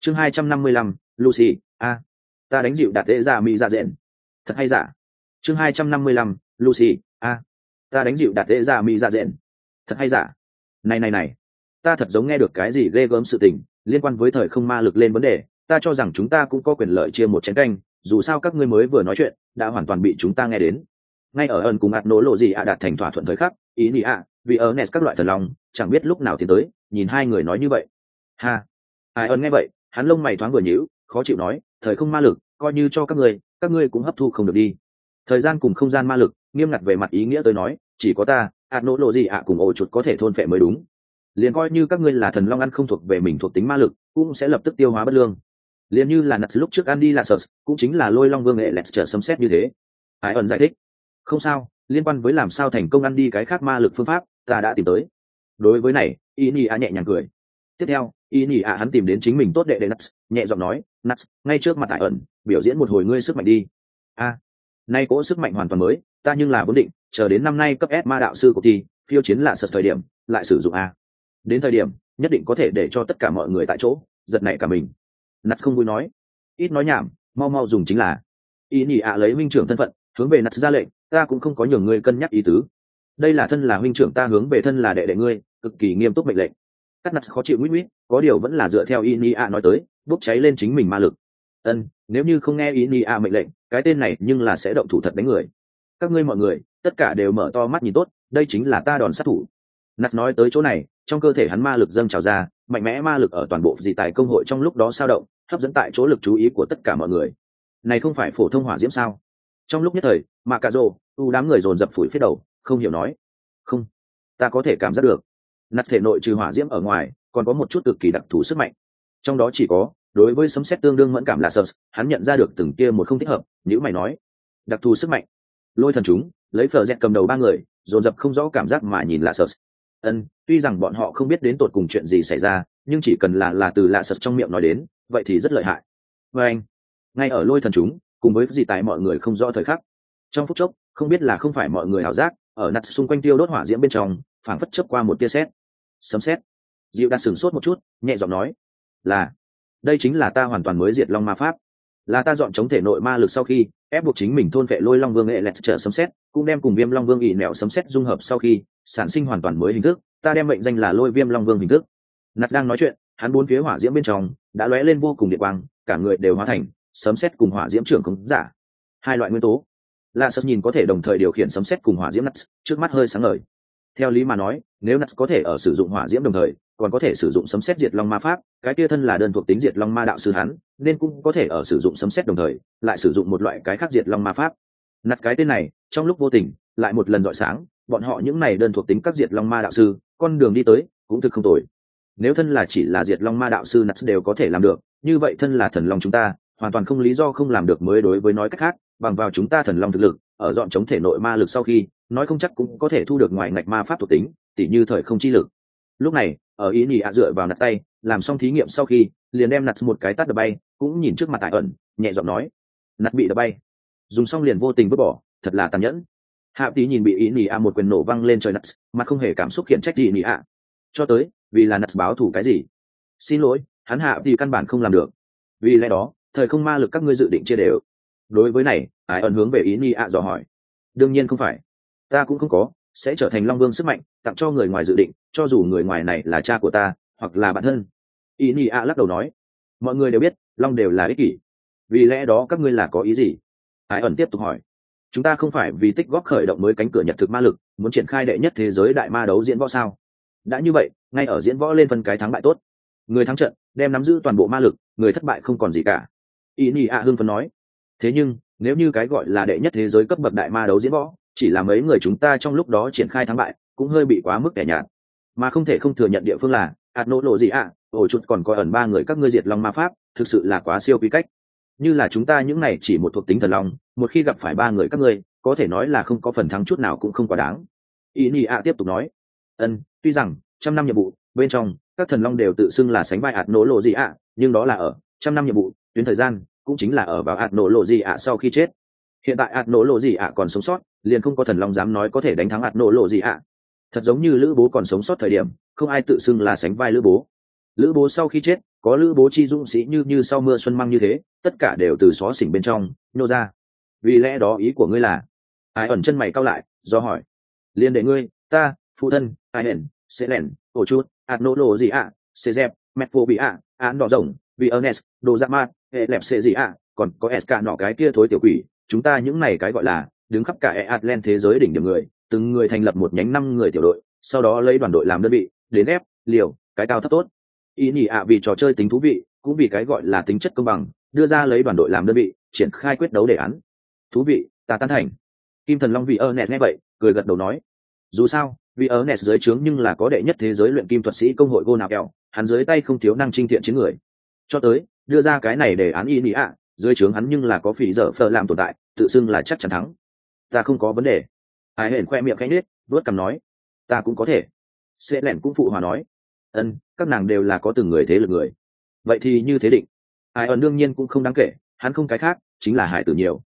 Chương 255, Lucy, ta đánh dịu đạt tệ ra mỹ ra rện. Thật hay giả? Chương 255, Lucy, ta đánh dịu đạt tệ ra mỹ ra rện. Thật hay giả? Này, ta thật giống nghe được cái gì ghê gớm sự tình, liên quan với thời không ma lực lên vấn đề, ta cho rằng chúng ta cũng có quyền lợi chia một chén canh, dù sao các ngươi mới vừa nói chuyện, đã hoàn toàn bị chúng ta nghe đến. Ngay ở ẩn cùng ạt nổ lộ gì đạt thành thỏa thuận thời khắc, ý nhị vì ở nes các loại thần long, chẳng biết lúc nào tiến tới, nhìn hai người nói như vậy. Ha. Ai ẩn nghe vậy, hắn lông mày thoáng vừa nhíu, khó chịu nói, thời không ma lực, coi như cho các ngươi cũng hấp thu không được đi. Thời gian cùng không gian ma lực, nghiêm ngặt về mặt ý nghĩa tôi nói, chỉ có ta, ạt nổ lộ gì cùng ổ chuột có thể thôn phệ mới đúng. Liền coi như các ngươi là thần long ăn không thuộc về mình thuộc tính ma lực, cũng sẽ lập tức tiêu hóa bất lương. Liền như là nặt lúc trước ăn đi là sợ, cũng chính là lôi long vương nghệ lẹt trở sấm xét như thế. Ai ẩn giải thích, không sao, liên quan với làm sao thành công ăn đi cái khác ma lực phương pháp, ta đã tìm tới. Đối với này, y nhị nhẹ nhàng cười. Tiếp theo, y nhị hắn tìm đến chính mình tốt đệ nuts, nhẹ giọng nói, nuts, ngay trước mặt Ai ẩn, biểu diễn một hồi ngươi sức mạnh đi. Nay cỗ sức mạnh hoàn toàn mới, ta nhưng là vốn định chờ đến năm nay cấp S ma đạo sư của thi phiêu chiến là sợ thời điểm lại sử dụng đến thời điểm nhất định có thể để cho tất cả mọi người tại chỗ giật nảy cả mình. Nuts không vui nói, ít nói nhảm, mau dùng chính là. Y nhị lấy huynh trưởng thân phận hướng về Nuts ra lệnh, ta cũng không có nhường ngươi cân nhắc ý tứ, đây là thân là huynh trưởng ta hướng về thân là đệ đệ ngươi cực kỳ nghiêm túc mệnh lệnh. Các Nuts khó chịu nguyễn, có điều vẫn là dựa theo Y nhị nói tới, bốc cháy lên chính mình ma lực. Nếu như không nghe Y nhị mệnh lệnh, cái tên này nhưng là sẽ động thủ thật đánh người. Các ngươi mọi người tất cả đều mở to mắt nhìn tốt, đây chính là ta đòn sát thủ. Nuts nói tới chỗ này, trong cơ thể hắn ma lực dâng trào ra, mạnh mẽ ma lực ở toàn bộ dị tài công hội trong lúc đó sao động, hấp dẫn tại chỗ lực chú ý của tất cả mọi người. Này không phải phổ thông hỏa diễm sao? Trong lúc nhất thời, mà cả rồ đám người dồn dập phủi phía đầu, không hiểu nói, không, ta có thể cảm giác được, Nuts thể nội trừ hỏa diễm ở ngoài, còn có một chút cực kỳ đặc thù sức mạnh, trong đó chỉ có đối với sấm sét tương đương mẫn cảm là sợ, hắn nhận ra được từng kia một không thích hợp. Nhữ mày nói, đặc thù sức mạnh. Lôi thần chúng lấy phở dẹt cầm đầu ba người dồn dập không rõ cảm giác mà nhìn lạ sợ. Tuy rằng bọn họ không biết đến tột cùng chuyện gì xảy ra, nhưng chỉ cần là từ lạ sợ trong miệng nói đến, vậy thì rất lợi hại. Và anh, ngay ở lôi thần chúng cùng với dị tài mọi người không rõ thời khắc, trong phút chốc không biết là không phải mọi người ảo giác, ở nặt xung quanh tiêu đốt hỏa diễm bên trong phảng phất chớp qua một tia sét. Sấm sét. Diệu đã sửng sốt một chút, nhẹ giọng nói, là đây chính là ta hoàn toàn mới diệt long ma pháp, là ta dọn chống thể nội ma lực sau khi ép buộc chính mình thôn vệ lôi long vương nghệ lẹt trở sấm sét, cũng đem cùng viêm long vương ỉ nẹo sấm sét dung hợp sau khi sản sinh hoàn toàn mới hình thức, ta đem mệnh danh là lôi viêm long vương hình thức. Nặt đang nói chuyện, hắn bốn phía hỏa diễm bên trong đã lóe lên vô cùng điện quang, cả người đều hóa thành sấm sét cùng hỏa diễm trưởng khống giả, hai loại nguyên tố. La Sâm nhìn có thể đồng thời điều khiển sấm sét cùng hỏa diễm Nuts, trước mắt hơi sáng ngời. Theo lý mà nói, nếu Nuts có thể ở sử dụng hỏa diễm đồng thời còn có thể sử dụng sấm sét diệt long ma pháp, cái kia thân là đơn thuộc tính diệt long ma đạo sư hắn, nên cũng có thể ở sử dụng sấm sét đồng thời lại sử dụng một loại cái khác diệt long ma pháp. Nuts cái tên này trong lúc vô tình lại một lần rọi sáng bọn họ những này đơn thuộc tính các diệt long ma đạo sư, con đường đi tới cũng thực không tồi. Nếu thân là chỉ là diệt long ma đạo sư Nuts đều có thể làm được, như vậy thân là thần long chúng ta hoàn toàn không lý do không làm được. Mới đối với nói cách khác, bằng vào chúng ta thần long thực lực, ở dọn chống thể nội ma lực sau khi, nói không chắc cũng có thể thu được ngoài ngạch ma pháp thuộc tính, tỉ như thời không chi lực. Lúc này, ở ý nhị dựa vào nặt tay, làm xong thí nghiệm sau khi, liền đem nặt một cái tát đập bay, cũng nhìn trước mặt Tại ẩn, nhẹ giọng nói, nặt bị đập bay, dùng xong liền vô tình vứt bỏ, thật là tàn nhẫn. Hạ tí nhìn bị ý nhị một quyền nổ văng lên trời nặt, mà không hề cảm xúc khiển trách ý nhị cho tới, vì là nặt báo thù cái gì? Xin lỗi, hắn hạ tí căn bản không làm được. Vì lẽ đó, thời không ma lực các ngươi dự định chia đều. Đối với này, Ai ẩn hướng về ý nhị dò hỏi. Đương nhiên không phải, ta cũng không có sẽ trở thành long vương sức mạnh tặng cho người ngoài dự định, cho dù người ngoài này là cha của ta hoặc là bạn thân. Ý nhị lắc đầu nói, mọi người đều biết long đều là ích kỷ, vì lẽ đó các ngươi là có ý gì? Ai ẩn tiếp tục hỏi. Chúng ta không phải vì tích góp khởi động mới cánh cửa nhật thực ma lực, muốn triển khai đệ nhất thế giới đại ma đấu diễn võ sao? Đã như vậy, ngay ở diễn võ lên phân cái thắng bại tốt, người thắng trận đem nắm giữ toàn bộ ma lực, người thất bại không còn gì cả. Ý nhị hưng phấn nói. Thế nhưng nếu như cái gọi là đệ nhất thế giới cấp bậc đại ma đấu diễn võ chỉ là mấy người chúng ta trong lúc đó triển khai thắng bại, cũng hơi bị quá mức kẻ nhạt. Mà không thể không thừa nhận địa phương là ạt nỗ lộ gì ổ chút còn có ẩn ba người các ngươi diệt long ma pháp, thực sự là quá siêu quy cách. Như là chúng ta những này chỉ một thuộc tính thần long, một khi gặp phải ba người các ngươi, có thể nói là không có phần thắng chút nào cũng không quá đáng. Ý nhị tiếp tục nói, tuy rằng 100 năm nhiệm vụ bên trong các thần long đều tự xưng là sánh vai ạt nỗ lộ gì nhưng đó là ở 100 năm nhiệm vụ tuyến thời gian, cũng chính là ở vào ạt nỗ lộ gì sau khi chết. Hiện tại ạt nỗ lộ gì còn sống sót, liền không có thần long dám nói có thể đánh thắng ạt nỗ lộ gì thật giống như lữ bố còn sống sót thời điểm, không ai tự xưng là sánh vai lữ bố. lữ bố sau khi chết có lữ bố chi dũng sĩ như sau mưa xuân măng như thế, tất cả đều từ xó xỉnh bên trong nhô ra. Vì lẽ đó ý của ngươi là? Ai ẩn chân mày cau lại do hỏi. Liên để ngươi, ta, phụ thân, ai ẩn, sẽ lẻn, ổ chút, ạt nỗ lộ gì ạ, sẽ dẹp, mẹt vô bị ạ, án đỏ rồng, vì ernest, đồ dạ mát, hệ lẹp sẽ gì ạ, còn có s cả nọ cái kia thối tiểu quỷ, chúng ta những này cái gọi là đứng khắp cả Atlant thế giới đỉnh điểm người, từng người thành lập một nhánh 5 người tiểu đội, sau đó lấy đoàn đội làm đơn vị, đến ép, liều, cái cao thấp tốt. Ý nhỉ ạ vì trò chơi tính thú vị, cũng vì cái gọi là tính chất công bằng, đưa ra lấy đoàn đội làm đơn vị, triển khai quyết đấu đề án. Thú vị, ta tán thành. Kim Thần Long vì Ernest nghe vậy, cười gật đầu nói, dù sao, vì Ernest dưới trướng nhưng là có đệ nhất thế giới luyện kim thuật sĩ công hội Go nào kẹo, hắn dưới tay không thiếu năng trinh thiện chiến người. Cho tới, đưa ra cái này đề án ý nhỉ ạ, dưới trướng hắn nhưng là có phỉ dở phở làm tồn tại, tự xưng là chắc chắn thắng. Ta không có vấn đề. Ai hển khoe miệng khẽ nết, vuốt cằm nói, ta cũng có thể. Sẽ lẻn cũng phụ hòa nói, các nàng đều là có từng người thế lực người. Vậy thì như thế định. Ai ẩn đương nhiên cũng không đáng kể, hắn không cái khác, chính là hải tử nhiều.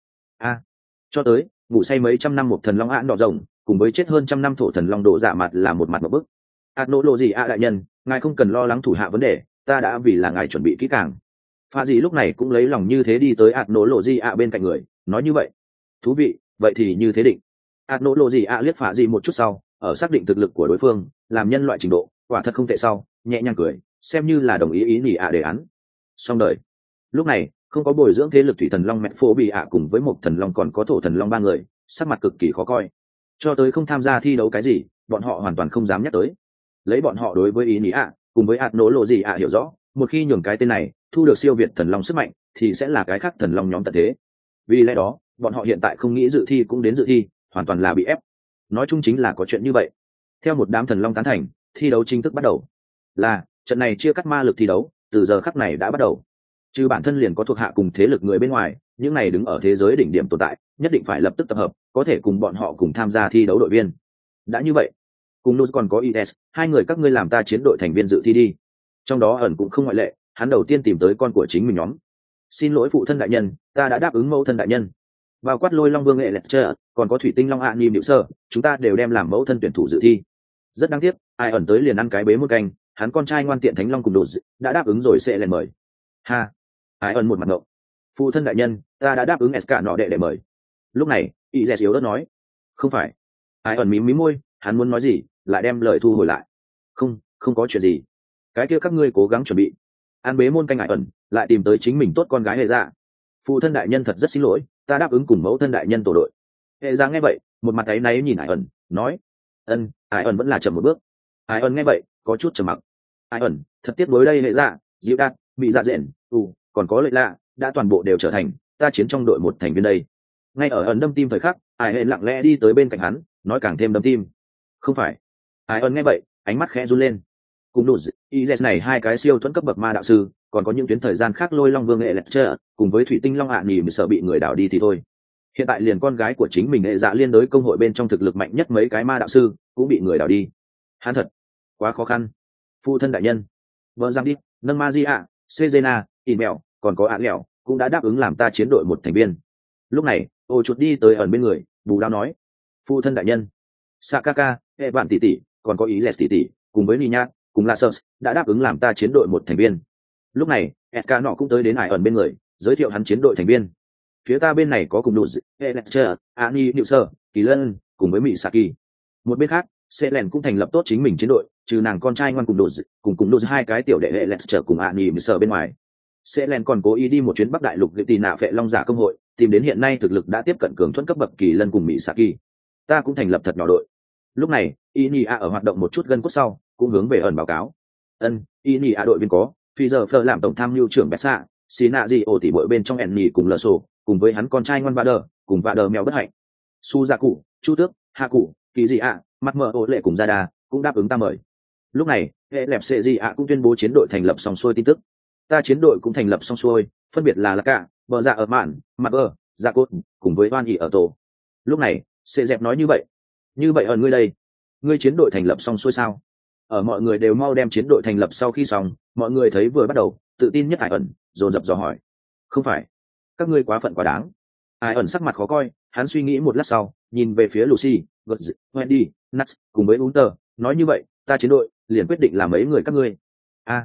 Cho tới, ngủ say mấy trăm năm một thần long án đỏ rồng, cùng với chết hơn trăm năm thổ thần long độ dạ mặt là một mặt một bức. Nỗ lộ gì đại nhân, ngài không cần lo lắng thủ hạ vấn đề, ta đã vì là ngài chuẩn bị kỹ càng. Pha gì lúc này cũng lấy lòng như thế đi tới nỗ lộ gì bên cạnh người, nói như vậy. Thú vị, vậy thì như thế định. Nỗ lộ gì liếc Pha gì một chút sau, ở xác định thực lực của đối phương, làm nhân loại trình độ, quả thật không tệ sau, nhẹ nhàng cười, xem như là đồng ý nhỉ đề án. Xong đời. Lúc này, không có bồi dưỡng thế lực thủy thần long mẹ phô bị cùng với một thần long còn có thổ thần long 3 người, sắc mặt cực kỳ khó coi. Cho tới không tham gia thi đấu cái gì, bọn họ hoàn toàn không dám nhắc tới. Lấy bọn họ đối với ý nhỉ cùng với nỗ lộ gì hiểu rõ, một khi nhường cái tên này thu được siêu việt thần long sức mạnh, thì sẽ là cái khác thần long nhóm tận thế. Vì lẽ đó, bọn họ hiện tại không nghĩ dự thi cũng đến dự thi, hoàn toàn là bị ép. Nói chung chính là có chuyện như vậy. Theo một đám thần long tán thành, thi đấu chính thức bắt đầu. Là trận này chia cắt ma lực thi đấu, từ giờ khắc này đã bắt đầu. Trừ bản thân liền có thuộc hạ cùng thế lực người bên ngoài, những này đứng ở thế giới đỉnh điểm tồn tại, nhất định phải lập tức tập hợp, có thể cùng bọn họ cùng tham gia thi đấu đội viên. Đã như vậy, cùng Nuz còn có IS, hai người các ngươi làm ta chiến đội thành viên dự thi đi. Trong đó ẩn cũng không ngoại lệ, hắn đầu tiên tìm tới con của chính mình nhóm. Xin lỗi phụ thân đại nhân, ta đã đáp ứng mẫu thân đại nhân. Bao quát Lôi Long Vương nghệ lẹt chờ, còn có Thủy Tinh Long Hạ Nìm Diệu Sơ, chúng ta đều đem làm mẫu thân tuyển thủ dự thi. Rất đáng tiếc, ai ẩn tới liền ăn cái bế một canh, hắn con trai ngoan tiện Thánh Long cùng đột đã đáp ứng rồi sẽ lên mời. Ha, ai ẩn một mặt ngộng. Phụ thân đại nhân, ta đã đáp ứng SK nọ đệ để mời. Lúc này, Izes yếu ớt nói, không phải. Ai ẩn mím môi, hắn muốn nói gì, lại đem lời thu hồi lại. Không có chuyện gì. Cái kia các ngươi cố gắng chuẩn bị. An bế môn canh ai ẩn, lại tìm tới chính mình tốt con gái hệ dạ. Phụ thân đại nhân thật rất xin lỗi, ta đáp ứng cùng mẫu thân đại nhân tổ đội. Hệ dạ nghe vậy, một mặt áy náy nhìn ai ẩn, nói, ai ẩn vẫn là chậm một bước. Ai ẩn nghe vậy, có chút trầm mặc. Ai ẩn, thật tiếc nuối đây hệ dạ, dịu đạt, bị dạ dện, còn có lợi lạ, đã toàn bộ đều trở thành ta chiến trong đội một thành viên đây. Ngay ở ẩn đâm tim thời khắc, ai hẹn lặng lẽ đi tới bên cạnh hắn, nói càng thêm đâm tim. Không phải. Ai ẩn nghe vậy, ánh mắt khẽ run lên. Cùng đủ Izes này hai cái siêu thuẫn cấp bậc ma đạo sư, còn có những tuyến thời gian khác Lôi Long Vương nghệ lẹt chờ, cùng với Thủy Tinh Long Hạ Nhì sợ bị người đảo đi thì thôi. Hiện tại liền con gái của chính mình hệ dạ liên đối công hội bên trong thực lực mạnh nhất mấy cái ma đạo sư cũng bị người đảo đi. Hắn thật quá khó khăn. Phụ thân đại nhân, vợ giang đi, nâng ma di ạ, Cezena, Inbel, còn có án lẻo cũng đã đáp ứng làm ta chiến đội một thành viên. Lúc này ô chuột đi tới ẩn bên người, bù đao nói, phụ thân đại nhân, Sakaka, hệ bạn tỷ tỷ, còn có ý dẹt tỷ tỷ, cùng với Nina, cùng Lasers đã đáp ứng làm ta chiến đội một thành viên. Lúc này SK nọ cũng tới đến ải ẩn bên người, giới thiệu hắn chiến đội thành viên. Phía ta bên này có cùng đủ Electra, Ani Niệu Sơ, Kỳ Lân, cùng với Mỹ Saki. Một bên khác, Selen cũng thành lập tốt chính mình chiến đội, trừ nàng con trai ngoan cùng đủ hai cái tiểu đệ Electra cùng Ani Niệu Sơ bên ngoài. Selen còn cố ý đi một chuyến Bắc Đại Lục để tìm nạ phệ long giả công hội, tìm đến hiện nay thực lực đã tiếp cận cường thuẫn cấp bậc Kỳ Lân cùng Mỹ Saki. Ta cũng thành lập thật nhỏ đội. Lúc này, Inia ở hoạt động một chút gần cốt sau, cũng hướng về ẩn báo cáo. Inia đội viên có, phi giờ Fleur làm tổng tham mưu trưởng Bessa, xạ, xí nạ gì ổ tỉ bội bên trong Enni cùng lờ sổ, cùng với hắn con trai ngoan Vader, cùng Vader mèo bất hạnh. Su Gia Cụ, Chu Tước, Hạ Cụ, Kỳ Dị ạ, mặt mờ ổ lệ cùng Gia Đà cũng đáp ứng ta mời. Lúc này, hệ lẹp sệ gì ạ cũng tuyên bố chiến đội thành lập xong xuôi tin tức. Ta chiến đội cũng thành lập xong xuôi, phân biệt là Cả, Bờ Dạ ở Mạn, Mặt Bờ, Gia Cốt, cùng với Oan ỉ ở tổ. Lúc này, sệ dẹp nói như vậy. Như vậy ở ngươi đây, ngươi chiến đội thành lập xong xuôi sao? Ở mọi người đều mau đem chiến đội thành lập sau khi xong, mọi người thấy vừa bắt đầu, tự tin nhất Hải ẩn, dồn dập dò hỏi. Không phải, các ngươi quá phận quá đáng. Hải ẩn sắc mặt khó coi, hắn suy nghĩ một lát sau, nhìn về phía Lucy, Guts, Wendy, Nats, cùng với Hunter, nói như vậy, ta chiến đội liền quyết định làm mấy người các ngươi.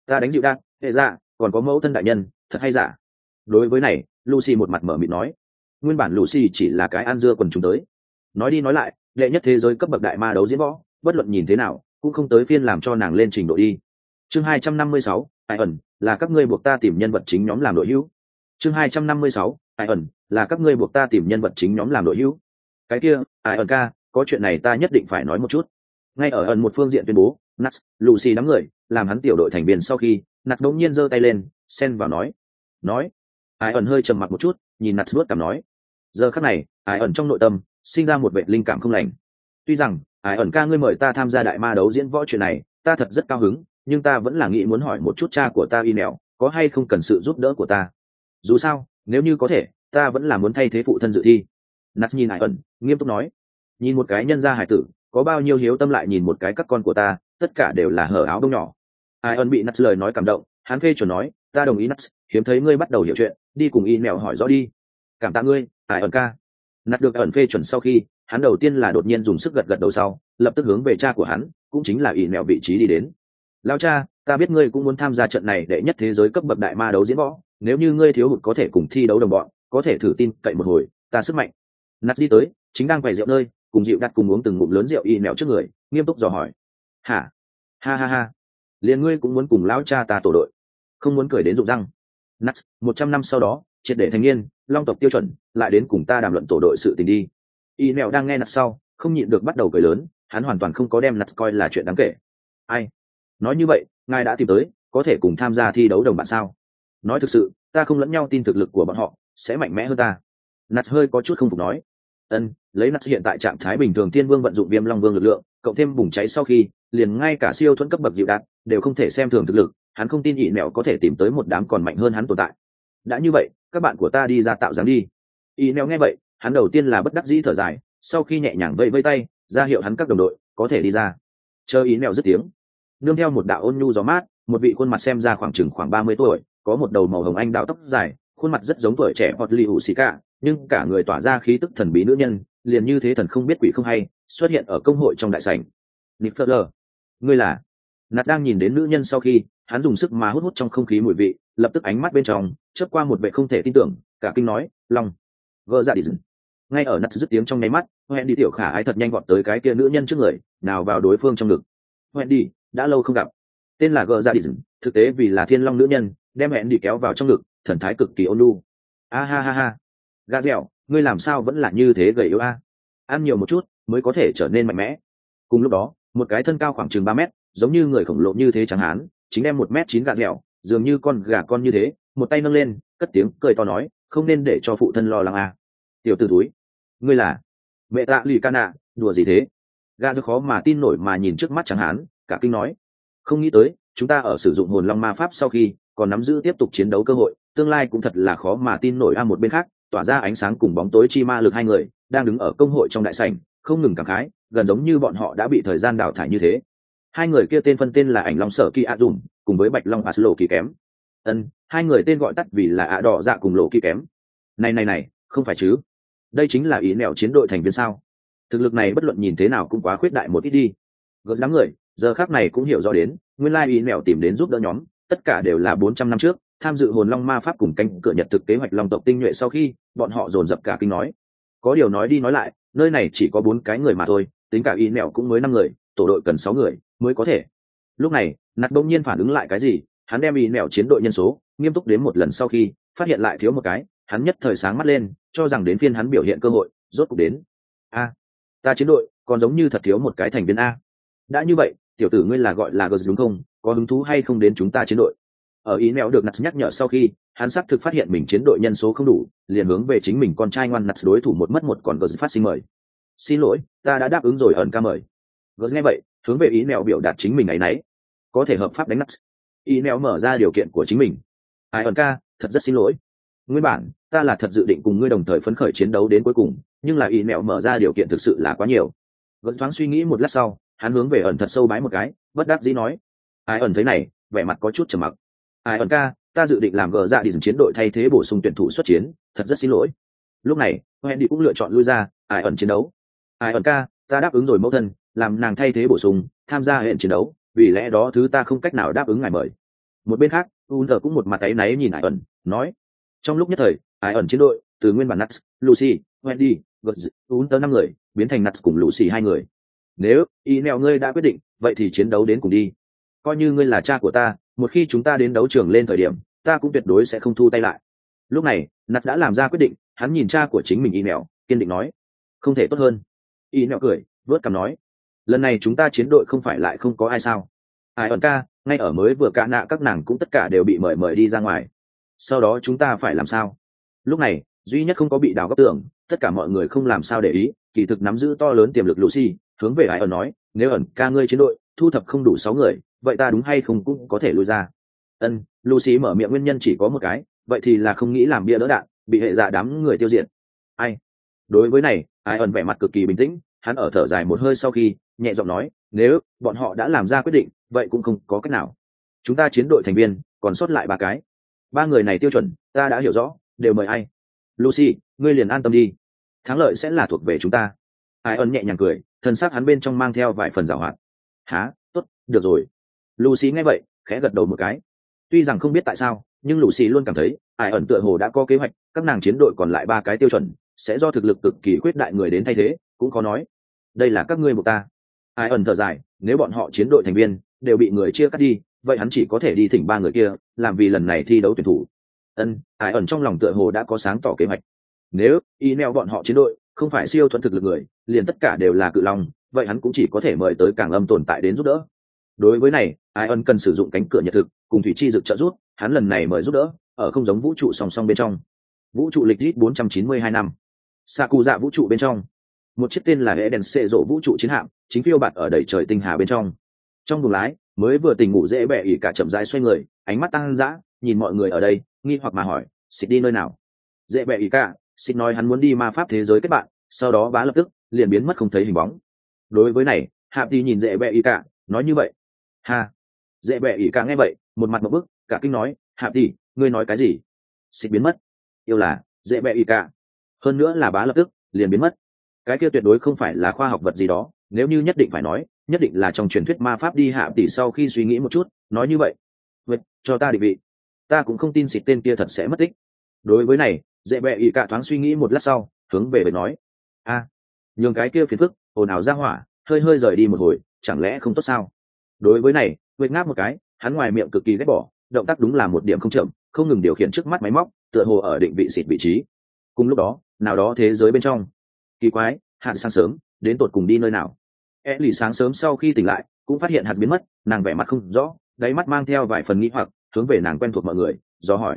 ta đánh dịu đạn hệ dạ còn có mẫu thân đại nhân, thật hay giả? Đối với này, Lucy một mặt mở mịt nói. Nguyên bản Lucy chỉ là cái ăn dưa quần chúng tới. Nói đi nói lại, đệ nhất thế giới cấp bậc đại ma đấu diễn võ, bất luận nhìn thế nào cũng không tới phiên làm cho nàng lên trình độ đi. Chương 256, ai ẩn là các ngươi buộc ta tìm nhân vật chính nhóm làm đội hữu. Chương 256, ai ẩn là các ngươi buộc ta tìm nhân vật chính nhóm làm đội hữu. Cái kia, ai ẩn ca, có chuyện này ta nhất định phải nói một chút. Ngay ở ẩn một phương diện tuyên bố, Nats, Lucy đám người, làm hắn tiểu đội thành viên sau khi, Nats đột nhiên giơ tay lên, xen vào nói. Ai ẩn hơi trầm mặc một chút, nhìn Nats bước cảm nói. Giờ khắc này, ai ẩn trong nội tâm sinh ra một vệ linh cảm không lành. Tuy rằng ai ẩn ca ngươi mời ta tham gia đại ma đấu diễn võ chuyện này, ta thật rất cao hứng, nhưng ta vẫn là nghĩ muốn hỏi một chút cha của ta email có hay không cần sự giúp đỡ của ta. Dù sao, nếu như có thể, ta vẫn là muốn thay thế phụ thân dự thi. Nats nhìn ai ẩn, nghiêm túc nói. Nhìn một cái nhân gia hải tử, có bao nhiêu hiếu tâm lại nhìn một cái các con của ta, tất cả đều là hở áo đông nhỏ. Ai ẩn bị Nats lời nói cảm động, hắn phê chuẩn nói, ta đồng ý Nats, hiếm thấy ngươi bắt đầu hiểu chuyện, đi cùng email hỏi rõ đi. Cảm tạ ngươi, ai ẩn ca. Nats được ẩn phê chuẩn sau khi, hắn đầu tiên là đột nhiên dùng sức gật gật đầu sau, lập tức hướng về cha của hắn, cũng chính là email vị trí đi đến. Lão cha, ta biết ngươi cũng muốn tham gia trận này đệ nhất thế giới cấp bậc đại ma đấu diễn võ, nếu như ngươi thiếu hụt có thể cùng thi đấu đồng bọn, có thể thử tin cậy một hồi, ta sức mạnh. Nats đi tới, chính đang quầy rượu nơi, cùng dịu đặt cùng uống từng ngụm lớn rượu email trước người, nghiêm túc dò hỏi. Hả? Ha ha ha. Liền ngươi cũng muốn cùng lão cha ta tổ đội? Không muốn cười đến rụng răng. Nats, 100 năm sau đó, triệt để thành niên, long tộc tiêu chuẩn, lại đến cùng ta đàm luận tổ đội sự tình đi. Email đang nghe Nats sau, không nhịn được bắt đầu cười lớn, hắn hoàn toàn không có đem Nats coi là chuyện đáng kể. Ai? Nói như vậy, ngài đã tìm tới, có thể cùng tham gia thi đấu đồng bạn sao? Nói thực sự, ta không lẫn nhau tin thực lực của bọn họ sẽ mạnh mẽ hơn ta. Nats hơi có chút không phục nói. Lấy Nats hiện tại trạng thái bình thường Thiên Vương vận dụng Viêm Long Vương lực lượng, cộng thêm bùng cháy sau khi, liền ngay cả siêu thuẫn cấp bậc dịu đạt đều không thể xem thường thực lực, hắn không tin email có thể tìm tới một đám còn mạnh hơn hắn tồn tại. Đã như vậy, các bạn của ta đi ra tạo dáng đi. Email nghe vậy, hắn đầu tiên là bất đắc dĩ thở dài, sau khi nhẹ nhàng vẫy vẫy tay, ra hiệu hắn các đồng đội có thể đi ra. Chờ email dứt tiếng, nương theo một đạo ôn nhu gió mát, một vị khuôn mặt xem ra khoảng 30 tuổi, có một đầu màu hồng anh đào tóc dài, khuôn mặt rất giống tuổi trẻ Hotli Usika, nhưng cả người tỏa ra khí tức thần bí nữ nhân, liền như thế thần không biết quỷ không hay, xuất hiện ở công hội trong đại sảnh. Nifler, ngươi là? Nat đang nhìn đến nữ nhân sau khi, hắn dùng sức mà hút trong không khí mùi vị, lập tức ánh mắt bên trong chớp qua một vẻ không thể tin tưởng, cả kinh nói, "Long, gỡ ra đi dừng." Ngay ở Nat dứt tiếng trong nháy mắt, Wendy tiểu khả ái thật nhanh vọt tới cái kia nữ nhân trước người, nào vào đối phương trong ngực. Wendy, đã lâu không gặp. Tên là gỡ ra đi dừng, thực tế vì là thiên long nữ nhân, đem Wendy kéo vào trong ngực, thần thái cực kỳ ôn nhu. A ha ha ha. Gà dẻo, ngươi làm sao vẫn là như thế gầy yếu a? Ăn nhiều một chút mới có thể trở nên mạnh mẽ. Cùng lúc đó, một cái thân cao khoảng chừng 3 mét, giống như người khổng lồ như thế chẳng hán, chính đem 1m9 gà dẻo, dường như con gà con như thế, một tay nâng lên, cất tiếng cười to nói, không nên để cho phụ thân lo lắng a. Tiểu tử túi, ngươi là mẹ tạ lì ca nạ, đùa gì thế? Gà rất khó mà tin nổi mà nhìn trước mắt chẳng hán, cả kinh nói, không nghĩ tới, chúng ta ở sử dụng hồn long ma pháp sau khi còn nắm giữ tiếp tục chiến đấu cơ hội, tương lai cũng thật là khó mà tin nổi a. Một bên khác, tỏa ra ánh sáng cùng bóng tối chi ma lực hai người đang đứng ở công hội trong đại sảnh, không ngừng cảm khái, gần giống như bọn họ đã bị thời gian đào thải như thế. Hai người kia tên là ảnh long sở kỳ a dùm cùng với bạch long aslo kỳ kém. Hai người tên gọi tắt vì là ạ đỏ dạ cùng lộ kỳ kém. Này, không phải chứ? Đây chính là ý nẻo chiến đội thành viên sao? Thực lực này bất luận nhìn thế nào cũng quá khuyết đại một ít đi. Gớt đám người giờ khác này cũng hiểu rõ đến, nguyên lai ý nẻo tìm đến giúp đỡ nhóm, tất cả đều là 400 năm trước tham dự hồn long ma pháp cùng canh cửa nhật thực kế hoạch long tộc tinh nhuệ. Sau khi bọn họ dồn dập cả kinh nói, có điều nói đi nói lại, nơi này chỉ có 4 cái người mà thôi, tính cả ý nẻo cũng mới 5 người, tổ đội cần 6 người mới có thể. Lúc này Nạt bỗng nhiên phản ứng lại cái gì, hắn đem ý nẻo chiến đội nhân số nghiêm túc đến một lần sau khi phát hiện lại thiếu một cái, hắn nhất thời sáng mắt lên, cho rằng đến phiên hắn biểu hiện cơ hội rốt cục đến. Ta chiến đội còn giống như thật thiếu một cái thành viên a. Đã như vậy, tiểu tử ngươi là gọi là gờ đúng không, có hứng thú hay không đến chúng ta chiến đội? Ở ý nẻo được Nạt nhắc nhở sau khi, hắn xác thực phát hiện mình chiến đội nhân số không đủ, liền hướng về chính mình con trai ngoan Nạt đối thủ một mất một còn gờ phát sinh mời. Xin lỗi, ta đã đáp ứng rồi, ẩn ca mời. Gờ nghe vậy, hướng về ý nẻo biểu đạt chính mình ấy nấy, có thể hợp pháp đánh Nạt. Ý nẻo mở ra điều kiện của chính mình. Ai ẩn ca, thật rất xin lỗi. Nguyên bản, ta là thật dự định cùng ngươi đồng thời phấn khởi chiến đấu đến cuối cùng, nhưng là ý nẻo mở ra điều kiện thực sự là quá nhiều. Gờ thoáng suy nghĩ một lát sau, hắn hướng về ẩn thật sâu bái một cái, bất đắc dĩ nói. Ai ẩn thấy này, vẻ mặt có chút trầm mặc. Ai ẩn ca, ta dự định làm gờ dạ đi dừng chiến đội thay thế bổ sung tuyển thủ xuất chiến, thật rất xin lỗi. Lúc này Wendy cũng lựa chọn lui ra. Ai ẩn chiến đấu. Ai ẩn ca, ta đáp ứng rồi mẫu thân, làm nàng thay thế bổ sung tham gia hệ chiến đấu, vì lẽ đó thứ ta không cách nào đáp ứng ngài mời. Một bên khác u thờ cũng một mặt áy náy nhìn ải ẩn nói. Trong lúc nhất thời ải ẩn chiến đội từ nguyên bản Nuts, Lucy, Wendy, Guts, u thờ 5 người biến thành Nuts cùng Lucy 2 người. Nếu y neo ngươi đã quyết định vậy thì chiến đấu đến cùng đi, coi như ngươi là cha của ta, một khi chúng ta đến đấu trường lên thời điểm ta cũng tuyệt đối sẽ không thu tay lại. Lúc này Nuts đã làm ra quyết định, hắn nhìn cha của chính mình y neo kiên định nói. Không thể tốt hơn. Y neo cười vớt cằm nói. Lần này chúng ta chiến đội không phải lại không có ai sao? Ai ẩn ca, ngay ở mới vừa cả nạ các nàng cũng tất cả đều bị mời đi ra ngoài. Sau đó chúng ta phải làm sao? Lúc này duy nhất không có bị đào góc tưởng, tất cả mọi người không làm sao để ý, kỳ thực nắm giữ to lớn tiềm lực Lucy hướng về ai ẩn nói, nếu ẩn ca ngươi chiến đội thu thập không đủ 6 người vậy ta đúng hay không cũng có thể lui ra. Lucy mở miệng nguyên nhân chỉ có một cái, vậy thì là không nghĩ làm bia đỡ đạn, bị hệ dạ đám người tiêu diệt. Ai? Đối với này ai ẩn vẻ mặt cực kỳ bình tĩnh, hắn ở thở dài một hơi sau khi nhẹ giọng nói, nếu bọn họ đã làm ra quyết định vậy cũng không có cách nào. Chúng ta chiến đội thành viên còn sót lại 3 cái, 3 người này tiêu chuẩn ta đã hiểu rõ, đều mời ai. Lucy ngươi liền an tâm đi, thắng lợi sẽ là thuộc về chúng ta. Ai ẩn nhẹ nhàng cười, thân xác hắn bên trong mang theo vài phần giảo hoạt. Hả, tốt, được rồi. Lucy nghe vậy khẽ gật đầu một cái. Tuy rằng không biết tại sao nhưng Lucy luôn cảm thấy ai ẩn tựa hồ đã có kế hoạch, các nàng chiến đội còn lại 3 cái tiêu chuẩn sẽ do thực lực cực kỳ khuyết đại người đến thay thế, cũng có nói đây là các ngươi một ta. Ai ẩn thở dài, nếu bọn họ chiến đội thành viên đều bị người chia cắt đi vậy hắn chỉ có thể đi thỉnh 3 người kia làm vì lần này thi đấu tuyển thủ. Ai ẩn trong lòng tựa hồ đã có sáng tỏ kế hoạch. Nếu email bọn họ chiến đội không phải siêu thuận thực lực người liền tất cả đều là cự long, vậy hắn cũng chỉ có thể mời tới càng âm tồn tại đến giúp đỡ. Đối với này ai ẩn cần sử dụng cánh cửa nhật thực cùng thủy chi dực trợ giúp, hắn lần này mời giúp đỡ ở không giống vũ trụ song song bên trong vũ trụ lịch ít 492 năm xạ cụ dạ vũ trụ bên trong, một chiếc tên là Eden xệ rộ vũ trụ chiến hạm chính phiêu bạt ở đầy trời tinh hà bên trong buồng lái mới vừa tỉnh ngủ dễ bẹ ỉ cả chậm rãi xoay người, ánh mắt tăng dã nhìn mọi người ở đây nghi hoặc mà hỏi, xịt đi nơi nào? Dễ bẹ ỉ cả xịt nói hắn muốn đi ma pháp thế giới kết bạn, sau đó bá lập tức liền biến mất không thấy hình bóng. Đối với này hạp đi nhìn dễ bẹ ỉ cả nói như vậy. Ha. Dễ bẹ ỉ cả nghe vậy một mặt một bức cả kinh nói, hạp đi ngươi nói cái gì? Xịt biến mất? Yêu là dễ bẹ ỉ cả, hơn nữa là bá lập tức liền biến mất. Cái kia tuyệt đối không phải là khoa học vật gì đó, nếu như nhất định phải nói nhất định là trong truyền thuyết ma pháp đi. Hạ tỷ sau khi suy nghĩ một chút nói như vậy. Vậy cho ta định vị, ta cũng không tin xịt tên kia thật sẽ mất tích. Đối với này dễ bẹ ỉ cả thoáng suy nghĩ một lát sau hướng về bệt nói, nhường cái kia phiền phức ồn ào ra hỏa hơi hơi rời đi một hồi chẳng lẽ không tốt sao? Đối với này bệt ngáp một cái, hắn ngoài miệng cực kỳ ghét bỏ, động tác đúng là một điểm không chậm, không ngừng điều khiển trước mắt máy móc tựa hồ ở định vị xịt vị trí. Cùng lúc đó nào đó thế giới bên trong, kỳ quái, hạt sáng sớm đến tột cùng đi nơi nào? Ellie sáng sớm sau khi tỉnh lại cũng phát hiện hạt biến mất, nàng vẻ mặt không rõ, đáy mắt mang theo vài phần nghĩ hoặc hướng về nàng quen thuộc mọi người do hỏi,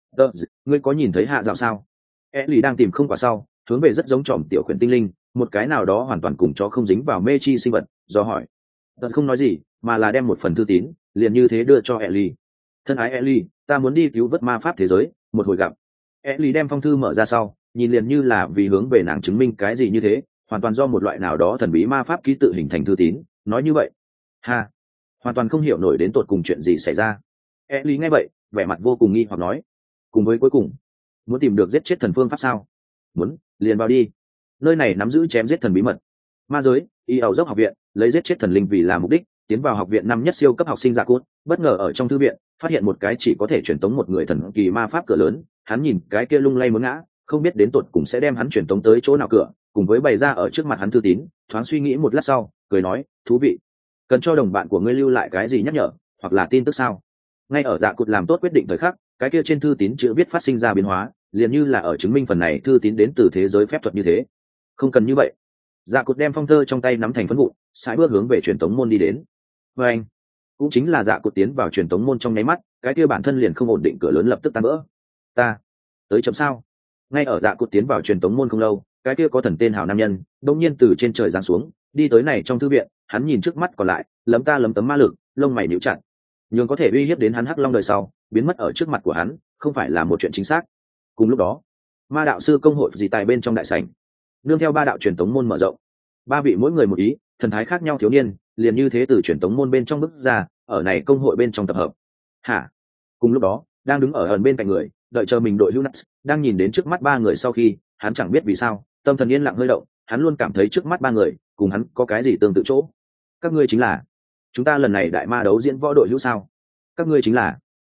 ngươi có nhìn thấy hạ dạo sao? Ellie đang tìm không quả sau hướng về rất giống tròm tiểu khuyển tinh linh, một cái nào đó hoàn toàn cùng chó không dính vào mê chi sinh vật do hỏi. Không nói gì mà là đem một phần thư tín liền như thế đưa cho Ellie. Thân ái Ellie, ta muốn đi cứu vớt ma pháp thế giới, một hồi gặp. Ellie đem phong thư mở ra sau nhìn liền như là vì hướng về nàng chứng minh cái gì như thế, hoàn toàn do một loại nào đó thần bí ma pháp ký tự hình thành thư tín, nói như vậy. Ha, hoàn toàn không hiểu nổi đến tột cùng chuyện gì xảy ra. Ellie nghe vậy vẻ mặt vô cùng nghi hoặc nói, cùng với cuối cùng muốn tìm được giết chết thần phương pháp sao? Muốn liền vào đi, nơi này nắm giữ chém giết thần bí mật. Ma giới y ẩu dốc học viện lấy giết chết thần linh vì là mục đích, tiến vào học viện năm nhất siêu cấp học sinh Dạ Cốt bất ngờ ở trong thư viện phát hiện một cái chỉ có thể truyền tống một người thần kỳ ma pháp cửa lớn. Hắn nhìn cái kia lung lay muốn ngã, không biết đến tột cùng sẽ đem hắn truyền tống tới chỗ nào cửa, cùng với bày ra ở trước mặt hắn thư tín, thoáng suy nghĩ một lát sau cười nói, thú vị. Cần cho đồng bạn của ngươi lưu lại cái gì nhắc nhở hoặc là tin tức sao? Ngay ở Dạ Cốt làm tốt quyết định thời khắc, cái kia trên thư tín chữ viết phát sinh ra biến hóa, liền như là ở chứng minh phần này thư tín đến từ thế giới phép thuật như thế. Không cần như vậy. Dạ Cốt đem phong thơ trong tay nắm thành phấn vụn, sải bước hướng về truyền tống môn đi đến. Và anh cũng chính là Dạ Cốt tiến vào truyền tống môn trong nháy mắt, cái kia bản thân liền không ổn định cửa lớn lập tức tan vỡ. Ta tới chậm sao? Ngay ở Dạ Cốt tiến vào truyền tống môn không lâu, cái kia có thần tên hào nam nhân đột nhiên từ trên trời giáng xuống, đi tới này trong thư viện. Hắn nhìn trước mắt còn lại lấm tấm ma lực, lông mày nhíu chặt, nhưng có thể uy hiếp đến hắn hắc long đời sau biến mất ở trước mặt của hắn không phải là một chuyện chính xác. Cùng lúc đó ma đạo sư công hội dị tài bên trong đại sảnh, nương theo 3 đạo truyền tống môn mở rộng, 3 vị mỗi người một ý, thần thái khác nhau thiếu niên liền như thế từ truyền tống môn bên trong bước ra, ở này công hội bên trong tập hợp. Hả? Cùng lúc đó đang đứng ở ẩn bên cạnh người đợi chờ mình đội hữu Nuts đang nhìn đến trước mắt 3 người sau khi, hắn chẳng biết vì sao tâm thần yên lặng hơi động, hắn luôn cảm thấy trước mắt 3 người cùng hắn có cái gì tương tự chỗ. Các ngươi chính là chúng ta lần này đại ma đấu diễn võ đội hữu sao? Các ngươi chính là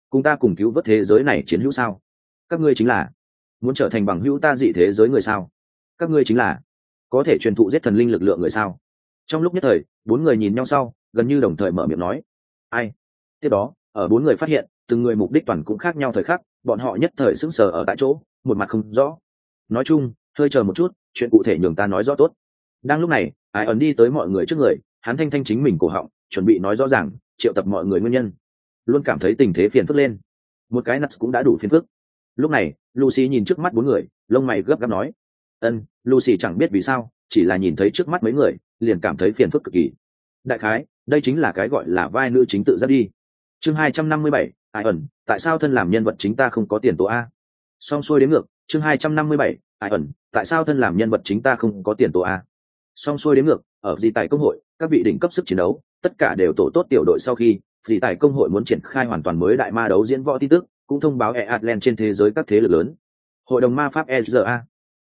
cùng ta cùng cứu vớt thế giới này chiến hữu sao? Các ngươi chính là muốn trở thành bằng hữu ta dị thế giới người sao? Các ngươi chính là có thể truyền thụ giết thần linh lực lượng người sao? Trong lúc nhất thời, bốn người nhìn nhau sau, gần như đồng thời mở miệng nói. Ai? Tiếp đó, ở bốn người phát hiện, từng người mục đích toàn cũng khác nhau thời khắc, bọn họ nhất thời sững sờ ở tại chỗ, một mặt không rõ. Nói chung, hơi chờ một chút, chuyện cụ thể nhường ta nói rõ tốt. Đang lúc này, Ai ẩn đi tới mọi người trước người, hắn thanh thanh chính mình cổ họng, chuẩn bị nói rõ ràng, triệu tập mọi người nguyên nhân. Luôn cảm thấy tình thế phiền phức lên. Một cái nắt cũng đã đủ phiền phức. Lúc này, Lucy nhìn trước mắt bốn người, lông mày gấp gáp nói. Lucy chẳng biết vì sao, chỉ là nhìn thấy trước mắt mấy người, liền cảm thấy phiền phức cực kỳ. Đại khái, đây chính là cái gọi là vai nữ chính tự giác đi. Chương 257, Ai ẩn, tại sao thân làm nhân vật chính ta không có tiền tố a? Xong xuôi đến ngược, chương 257, Ai ẩn, tại sao thân làm nhân vật chính ta không có tiền tố a? Xong xuôi đến ngược, ở dị tài công hội, các vị đỉnh cấp sức chiến đấu, tất cả đều tổ tốt tiểu đội sau khi, dị tài công hội muốn triển khai hoàn toàn mới đại ma đấu diễn võ tin tức, cũng thông báo Atlant trên thế giới các thế lực lớn. Hội đồng ma pháp EZA.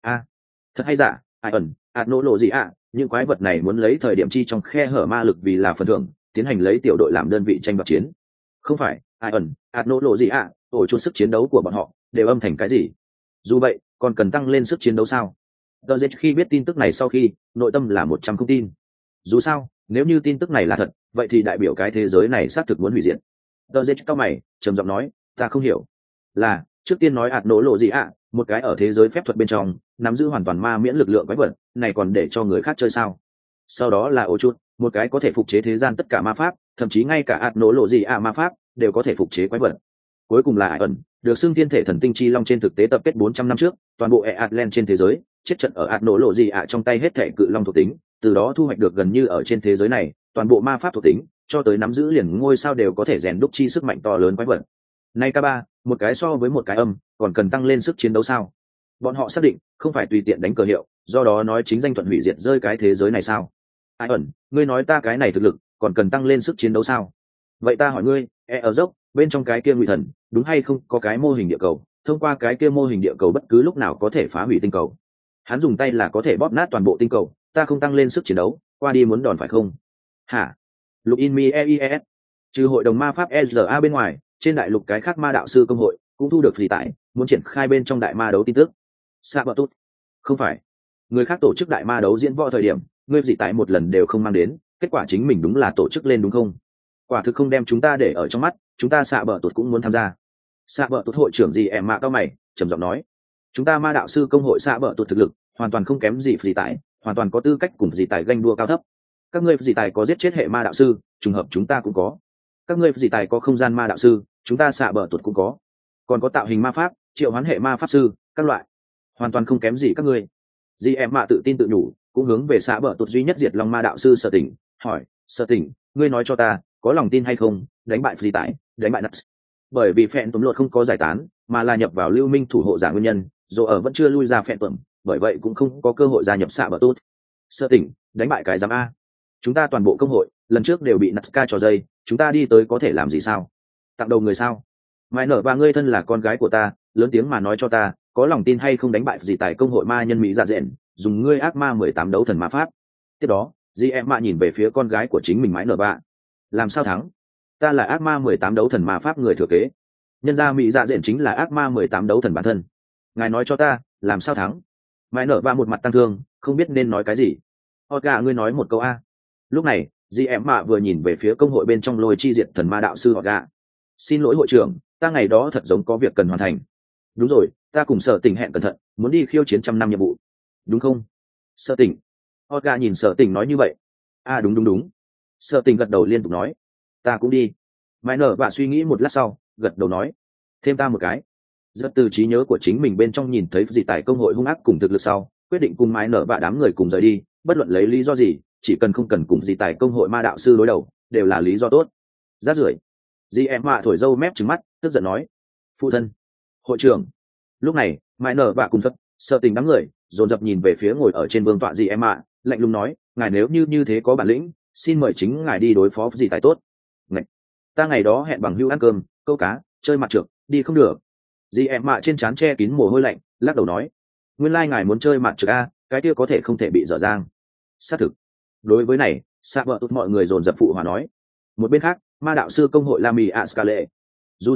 Thật hay giả, Ai ẩn, nỗ lộ gì ạ? Những quái vật này muốn lấy thời điểm chi trong khe hở ma lực vì là phần thưởng, tiến hành lấy tiểu đội làm đơn vị tranh đoạt chiến. Không phải, Ai ẩn, nỗ lộ gì ạ? Ổ chút sức chiến đấu của bọn họ đều âm thành cái gì? Dù vậy, còn cần tăng lên sức chiến đấu sao? Tờ Dệt khi biết tin tức này sau khi, nội tâm là 100 không tin. Dù sao, nếu như tin tức này là thật, vậy thì đại biểu cái thế giới này xác thực muốn hủy diệt. Tờ Dệt cao mày, trầm giọng nói, ta không hiểu. Là, trước tiên nói nỗ lộ gì ạ? Một cái ở thế giới phép thuật bên trong, nắm giữ hoàn toàn ma miễn lực lượng quái vật, này còn để cho người khác chơi sao? Sau đó là Ổ chút, một cái có thể phục chế thế gian tất cả ma pháp, thậm chí ngay cả nỗ lộ gì ạ ma pháp đều có thể phục chế quái vật. Cuối cùng là Ai ẩn, được xưng thiên thể thần tinh chi long trên thực tế tập kết 400 năm trước, toàn bộ Atlant trên thế giới, chết trận ở nỗ lộ gì ạ trong tay hết thể cự long thuộc tính, từ đó thu hoạch được gần như ở trên thế giới này, toàn bộ ma pháp thuộc tính, cho tới nắm giữ liền ngôi sao đều có thể rèn đúc chi sức mạnh to lớn quái vật. Nay K3, một cái so với một cái âm, còn cần tăng lên sức chiến đấu sao? Bọn họ xác định, không phải tùy tiện đánh cờ hiệu, do đó nói chính danh thuận hủy diệt rơi cái thế giới này sao? Ai ẩn, ngươi nói ta cái này thực lực, còn cần tăng lên sức chiến đấu sao? Vậy ta hỏi ngươi, ở dốc, bên trong cái kia ngụy thần, đúng hay không có cái mô hình địa cầu, thông qua cái kia mô hình địa cầu bất cứ lúc nào có thể phá hủy tinh cầu. Hắn dùng tay là có thể bóp nát toàn bộ tinh cầu, ta không tăng lên sức chiến đấu, qua đi muốn đòn phải không? Hả? Lục in mi EIS. Trừ hội đồng ma pháp EZA bên ngoài, trên đại lục cái khác ma đạo sư công hội cũng thu được gì tại, muốn triển khai bên trong đại ma đấu tin tức. Sa bờ tốt. Không phải. Người khác tổ chức đại ma đấu diễn võ thời điểm, ngươi gì tại một lần đều không mang đến, kết quả chính mình đúng là tổ chức lên đúng không? Quả thực không đem chúng ta để ở trong mắt, chúng ta xạ bờ tụt cũng muốn tham gia. Xạ bờ tụt hội trưởng gì em mạ cao mày, trầm giọng nói, chúng ta ma đạo sư công hội xạ bờ tụt thực lực hoàn toàn không kém gì gì tại, hoàn toàn có tư cách cùng gì tại ganh đua cao thấp. Các ngươi gì tài có giết chết hệ ma đạo sư, trùng hợp chúng ta cũng có. Các ngươi gì tài có không gian ma đạo sư, chúng ta xạ bờ tụt cũng có. Còn có tạo hình ma pháp, triệu hoán hệ ma pháp sư, các loại, hoàn toàn không kém gì các ngươi. Gì em mạ tự tin tự nhủ, cũng hướng về xạ bờ tụt duy nhất diệt long ma đạo sư Sở Tỉnh, hỏi, Sở Tỉnh, ngươi nói cho ta, có lòng tin hay không đánh bại phi tải đánh bại nuts? Bởi vì phẹn tùm lột không có giải tán mà là nhập vào lưu minh thủ hộ giả nguyên nhân, dù ở vẫn chưa lui ra phẹn tùm, bởi vậy cũng không có cơ hội gia nhập xạ bờ tốt. Sơ tỉnh đánh bại cái giám a, chúng ta toàn bộ công hội lần trước đều bị nuts ca trò dây, chúng ta đi tới có thể làm gì sao? Tặng đầu người sao? Mai nở và ngươi thân là con gái của ta, lớn tiếng mà nói cho ta, có lòng tin hay không đánh bại gì tại công hội ma nhân mỹ dạ dện, dùng ngươi ác ma 18 đấu thần ma pháp. Tiếp đó di em mạ nhìn về phía con gái của chính mình mãi nở bạ, làm sao thắng? Ta là ác ma 18 đấu thần ma pháp người thừa kế, nhân gia mỹ dạ dện chính là ác ma 18 đấu thần bản thân, ngài nói cho ta làm sao thắng? Mãi nở bạ một mặt tăng thương, không biết nên nói cái gì. Gà ngươi nói một câu a. Lúc này di em mạ vừa nhìn về phía công hội bên trong lôi chi diệt thần ma đạo sư Gà. Xin lỗi hội trưởng, ta ngày đó thật giống có việc cần hoàn thành. Đúng rồi, ta cùng Sở Tỉnh hẹn cẩn thận, muốn đi khiêu chiến 100 năm nhiệm vụ, đúng không? Sở Tỉnh. Gà nhìn Sở Tỉnh nói như vậy. Đúng. Sở Tỉnh gật đầu liên tục nói, ta cũng đi. Mãi nở và suy nghĩ một lát sau gật đầu nói, thêm ta một cái. Rất từ trí nhớ của chính mình bên trong nhìn thấy dị tài công hội hung ác cùng thực lực sau, quyết định cùng mãi nở và đám người cùng rời đi, bất luận lấy lý do gì, chỉ cần không cần cùng dị tài công hội ma đạo sư đối đầu, đều là lý do tốt. Rát rưởi. Dì em mạ thổi dâu mép trừng mắt, tức giận nói, phụ thân, hội trưởng. Lúc này mãi nở và cùng phật Sở Tỉnh đám người dồn dập nhìn về phía ngồi ở trên vương tọa dì em mạ, lạnh lùng nói, ngài nếu như thế có bản lĩnh, xin mời chính ngài đi đối phó với dị tài tốt. Ngạch! Ta ngày đó hẹn bằng hữu ăn cơm, câu cá, chơi mặt trượt, đi không được. Dì em mạ trên trán che kín mồ hôi lạnh, lắc đầu nói, nguyên lai ngài muốn chơi mặt trượt a, cái kia có thể không thể bị dở dang. Xác thực. Đối với này xạ vợ tốt mọi người dồn dập phụ hòa nói. Một bên khác ma đạo sư công hội Lami Ascale, dù dạ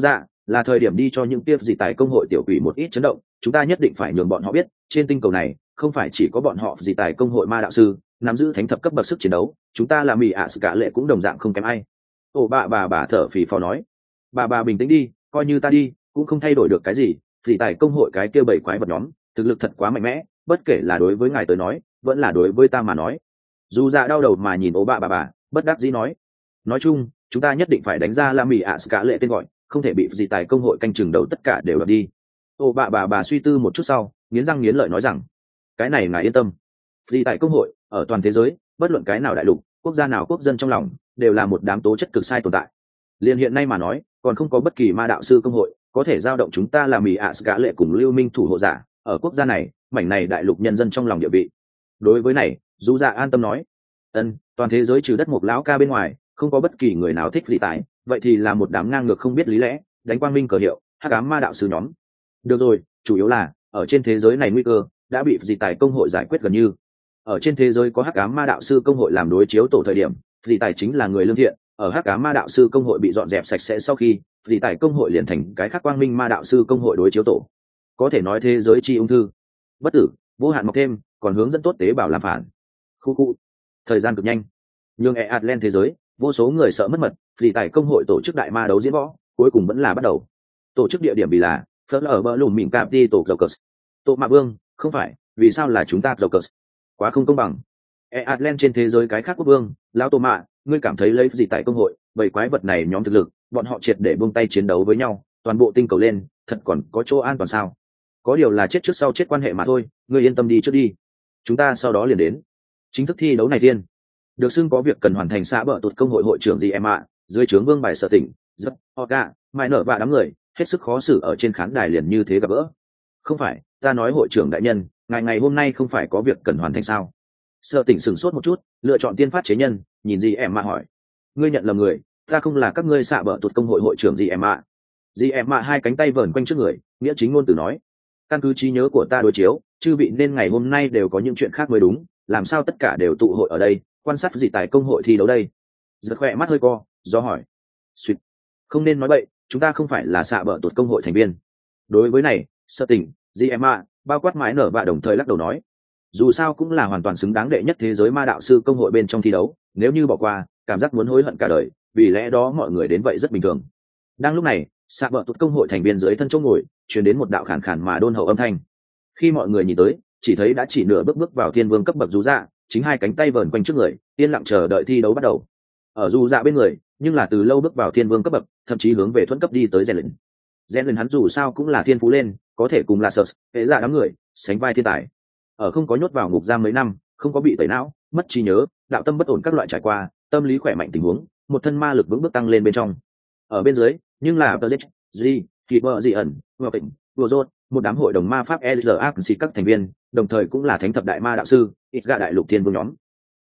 là thời điểm đi cho những tiếp dị tài công hội tiểu quỷ một ít chấn động. Chúng ta nhất định phải nhường bọn họ biết, trên tinh cầu này không phải chỉ có bọn họ dị tài công hội ma đạo sư nắm giữ thánh thập cấp bậc sức chiến đấu, chúng ta là mỹ ạ sự cả lệ cũng đồng dạng không kém ai. Ồ, bà thở phì phò nói. Bà bình tĩnh đi, coi như ta đi cũng không thay đổi được cái gì. Dị tài công hội cái kia bảy quái vật nhóm thực lực thật quá mạnh mẽ, bất kể là đối với ngài tới nói vẫn là đối với ta mà nói. Dù dạ đau đầu mà nhìn ố bà bất đắc dĩ nói chung chúng ta nhất định phải đánh ra la mỹ ạ cả lệ tên gọi, không thể bị dị tài công hội canh chừng đầu tất cả đều đập đi. Ố bà suy tư một chút sau nghiến răng nghiến lợi nói rằng cái này ngài yên tâm, dị tài công hội ở toàn thế giới bất luận cái nào đại lục quốc gia nào quốc dân trong lòng đều là một đám tố chất cực sai tồn tại. Liên hiện nay mà nói còn không có bất kỳ ma đạo sư công hội có thể giao động chúng ta là mỹ ạ cả lệ cùng lưu minh thủ hộ giả ở quốc gia này mảnh này đại lục nhân dân trong lòng địa vị. Đối với này dù dạ an tâm nói toàn thế giới trừ đất một lão ca bên ngoài không có bất kỳ người nào thích dị tài, vậy thì là một đám ngang ngược không biết lý lẽ đánh quang minh cờ hiệu hắc ám ma đạo sư nhóm. Được rồi, chủ yếu là ở trên thế giới này nguy cơ đã bị dị tài công hội giải quyết gần như. Ở trên thế giới có hắc ám ma đạo sư công hội làm đối chiếu tổ thời điểm, dị tài chính là người lương thiện. Ở hắc ám ma đạo sư công hội bị dọn dẹp sạch sẽ sau khi, dị tài công hội liền thành cái khác quang minh ma đạo sư công hội đối chiếu tổ. Có thể nói thế giới chi ung thư bất tử vô hạn mọc thêm, còn hướng dẫn tốt tế bào làm phản. Khu thời gian cực nhanh, nhưng Atlant thế giới vô số người sợ mất mật, dị tài công hội tổ chức đại ma đấu diễn võ cuối cùng vẫn là bắt đầu. Tổ chức địa điểm vì là phớt ở bờ lùm mìn cạp đi tổ Jokers. Tổ Mạ Vương, không phải, vì sao là chúng ta Jokers? Quá không công bằng. Atlant trên thế giới cái khác quốc vương, lão Tô Mạ, ngươi cảm thấy lấy dị tài công hội, bảy quái vật này nhóm thực lực, bọn họ triệt để buông tay chiến đấu với nhau, toàn bộ tinh cầu lên, thật còn có chỗ an toàn sao? Có điều là chết trước sau chết quan hệ mà thôi, ngươi yên tâm đi trước đi. Chúng ta sau đó liền đến. Chính thức thi đấu này thiên. Được xưng có việc cần hoàn thành xã bờ tụt công hội hội trưởng gì em ạ, dưới trướng vương bài sở tỉnh, rất, Oga, mai nở và đám người, hết sức khó xử ở trên khán đài liền như thế gặp gỡ. Không phải, ta nói hội trưởng đại nhân, ngày hôm nay không phải có việc cần hoàn thành sao? Sở tỉnh sửng sốt một chút, lựa chọn tiên phát chế nhân, nhìn gì em ạ hỏi. Ngươi nhận lầm người, ta không là các ngươi xạ bờ tụt công hội hội trưởng gì em ạ. Gì em ạ hai cánh tay vờn quanh trước người, nghĩa chính ngôn từ nói. Căn cứ trí nhớ của ta đối chiếu, chư vị nên ngày hôm nay đều có những chuyện khác mới đúng, làm sao tất cả đều tụ hội ở đây quan sát dị tài công hội thi đấu đây? Giật khỏe mắt hơi co do hỏi. Xuyệt, không nên nói bậy, chúng ta không phải là xạ bờ tụt công hội thành viên. Đối với này Sở Tỉnh, GMA bao quát mái nở và đồng thời lắc đầu nói, dù sao cũng là hoàn toàn xứng đáng đệ nhất thế giới ma đạo sư công hội bên trong thi đấu, nếu như bỏ qua cảm giác muốn hối hận cả đời, vì lẽ đó mọi người đến vậy rất bình thường. Đang lúc này xạ bờ tụt công hội thành viên dưới thân chỗ ngồi truyền đến một đạo khàn khàn mà đôn hậu âm thanh. Khi mọi người nhìn tới, chỉ thấy đã chỉ nửa bước vào thiên vương cấp bậc dù dạ, chính hai cánh tay vờn quanh trước người, yên lặng chờ đợi thi đấu bắt đầu. Ở dù dạ bên người, nhưng là từ lâu bước vào thiên vương cấp bậc, thậm chí hướng về thuẫn cấp đi tới rèn lần hắn dù sao cũng là thiên phú lên, có thể cùng là sợ hệ dạ đám người sánh vai thiên tài. Ở không có nhốt vào ngục giam mấy năm, không có bị tẩy não, mất trí nhớ, đạo tâm bất ổn các loại trải qua, tâm lý khỏe mạnh tình huống, một thân ma lực vững bước tăng lên bên trong. Ở bên dưới, nhưng là G, thì bờ dị ẩn, vừa bệnh, vừa rốt, một đám hội đồng ma pháp EZAC các thành viên, đồng thời cũng là thánh thập đại ma đạo sư, ít gạ đại lục thiên vương nhóm.